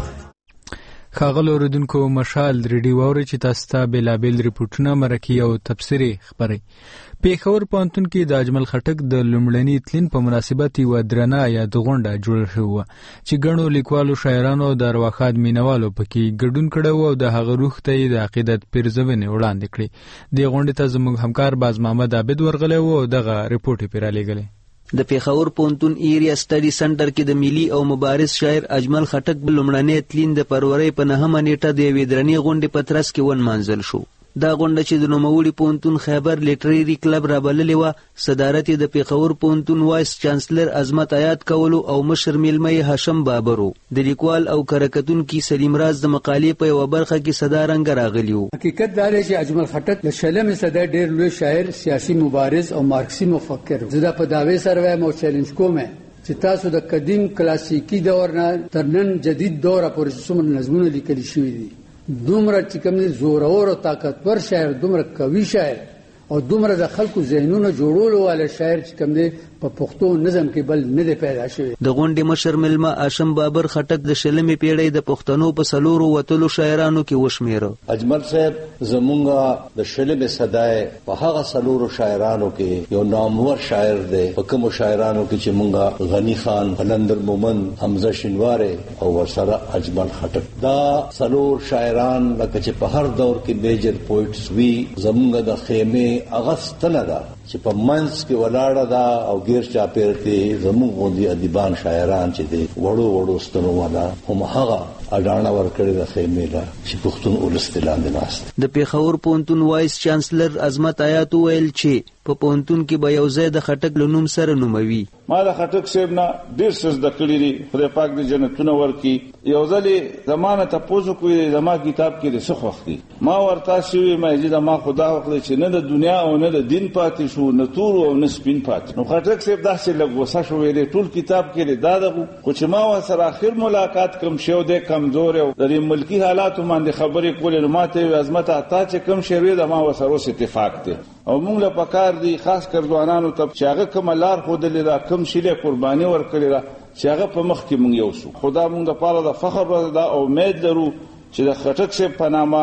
خاغل اوریدونکو مشال ریډیو اوري چې تاسو ته بلابل ریپورتونه مرکه او تبصری خبري. پیښور پوهنتون کې د اجمل خټک د لومړني تلین په مناسبت یو درنه یادغونډه جوړه شوه چې ګڼو لیکوالو، شاعرانو، د ارواښاد مینوالو پکې ګډون کړو او د هغه روح ته د عقیدت پیرزوینې وړاندې کړې. د غونډې ته زموږ همکار باز محمد عابد ورغلی و او دغه ریپورت یې پیرا لېږلی. د پیښور پوهنتون ایریا سټډي سنټر کې د ملي او مبارز شاعر اجمل خټک بل لومړنی تلین د فروری په نهمه نیټه د یوې درنې غونډې په ترڅ کې ونمانځل شو. دا غونډه چې د نوموړي پوهنتون خیبر لیټرري کلب رابللې وه، صدارت یې د پیښور پوهنتون وایس چانسلر عظمت آیات کولو او مشر میلمه یې هاشم بابر و. د لیکوال او کره-کتونکي سلیم راز د مقالې په یوه برخه کې صدا رنګه راغلی و. حقیقت دا دی چې اجمل خټک د شلمې صدۍ ډېر لوی شاعر، سیاسي مبارز او مارکسي مفکر و. زه دا په دعوې سره وایم او چیلنج کوم چې تاسو د قدیم کلاسیکي دور نه تر نن جدید دوره پورې څومره نظمونه لیکلي شوي دي، دومره چې کوم دي زورور او طاقتور شاعر، دومره قوي شاعر او دومره د خلکو ذهنونو جوړولو والا شاعر چې کوم دی په پښتو نظم کې بل نه دی پیدا شوی. د غونډې مشر میلمه هاشم بابر خټک د شلمې پیړۍ د پښتنو په څلورو وتلو شاعرانو کې وشمیره. اجمل صاحب زمونږ د شلمې صدای په هغه څلورو شاعرانو کې یو نامور شاعر دی. په کومو شاعرانو کې چې مونږ غنی خان، قلندر مومن، حمزه شینواره او ورسره اجمل خټک، دا څلور شاعران لکه چې په هر دور کې میجر پوئټس وی، زمونږ د خیمه اغستنه ده چې په منځ کې ولاړه ده او غیر چاپیرته زموږ غوندي ادیبان شاعران چې دي وړو وړو ستنو والا هم هغه اډانه ورکړي د خیمه لا چې پښتون ولستلان دي ناست. د پیښور پوهنتون وایس چانسلر عظمت آیات ویل چې په پوهنتون کې به یو ځای د خټک له نوم سره نوموي. ما د خټک صاحب نه ډېر څه زده کړي دي، خدای پاک دې جنتونه ورکړي. یو ځلې زمانه تاسو کوی زما کتاب کې څه خوښ دي، ما ورته شوی ما یې د ما خدا وکړي چې نه د دنیا او نه د دین پاتې شو، نه تور او نه سپین پاتې. نو خټک صاحب داسې لږ غوسه شو، ویلې ټول کتاب کې دا دغه خو چې ما ورسره اخر ملاقات کوم شو د کمزور او د ملکی حالاتو باندې خبرې کولې، نو ماته عظمت اتا چې کوم شوی د ما ورسره اتفاق دی او موږ له پکار دی خاص کر ځوانانو ته چې هغه کوم لار خودلې دا کوم شیله قرباني ورکړي دا چې هغه په مخ کې موږ یو شو. خدا موږ د پاره د فخر ده او امید لرو چې د خټک شه په نامه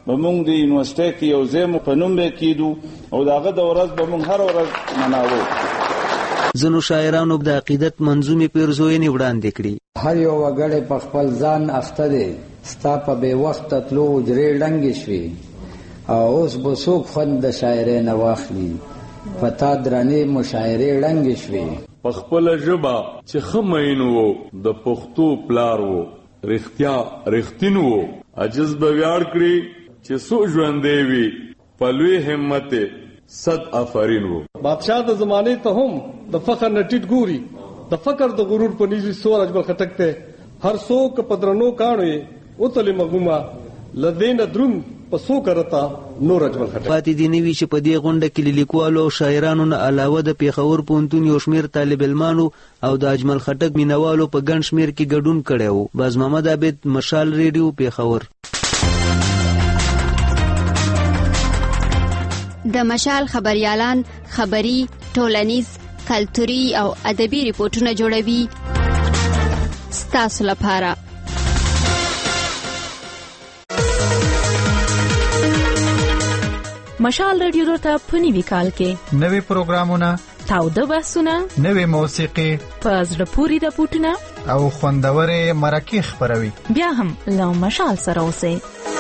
به موږ د یونیورسيټي کې یو ځای مو په نوم به کېدو او د هغه د ورځ به موږ هر ورځ مناوو. ځینو شاعرانو د عقیدت منظومې پیرزوینې وړاندې کړي. هر یو وګړی په خپل ځان اخته دی، ستا په بې وخته تلو حجرې ړنګې شوې او اوس به څوک خوند د شاعرۍ نه واخلي، په تا درنې مشاعرې ړنګې شوې. په خپله ژبه چې ښه مین و د پښتو پلار و، رښتیا رښتین و، عجز به ویاړ کړي چې څو ژوندی وي، په لوی همت صد آفرین و. بادشاہ د زمانه ته هم د فخر نه ټیټ ګوري، د فقر د غرور په نيزي سور اجمل خټک ته هر څوک په درنو کانو او تل مغوما لدین درون په سو کرتا نور اجمل خټک. پاتې دی نوی چې په دې غونډه کې لیکوالو او شاعرانو نه علاوه د پیښور پوهنتون یو شمیر طالب علمانو او د اجمل خټک مینوالو په ګڼ شمیر کې ګډون کړی و. باز محمد عابد، مشال ریډیو، پیښور. د مشال خبريالان خبري، ټولنیز، کلتوري او ادبي ریپورتونه جوړوي ستاسو لپاره. مشال رادیو درته په نوي کال کې نوي پروګرامونه، تاوده بحثونه، نوي موسیقي، په زړه پورې راپورټونه او خوندورې مرکې خپروي. بیا هم له مشال سره اوسئ.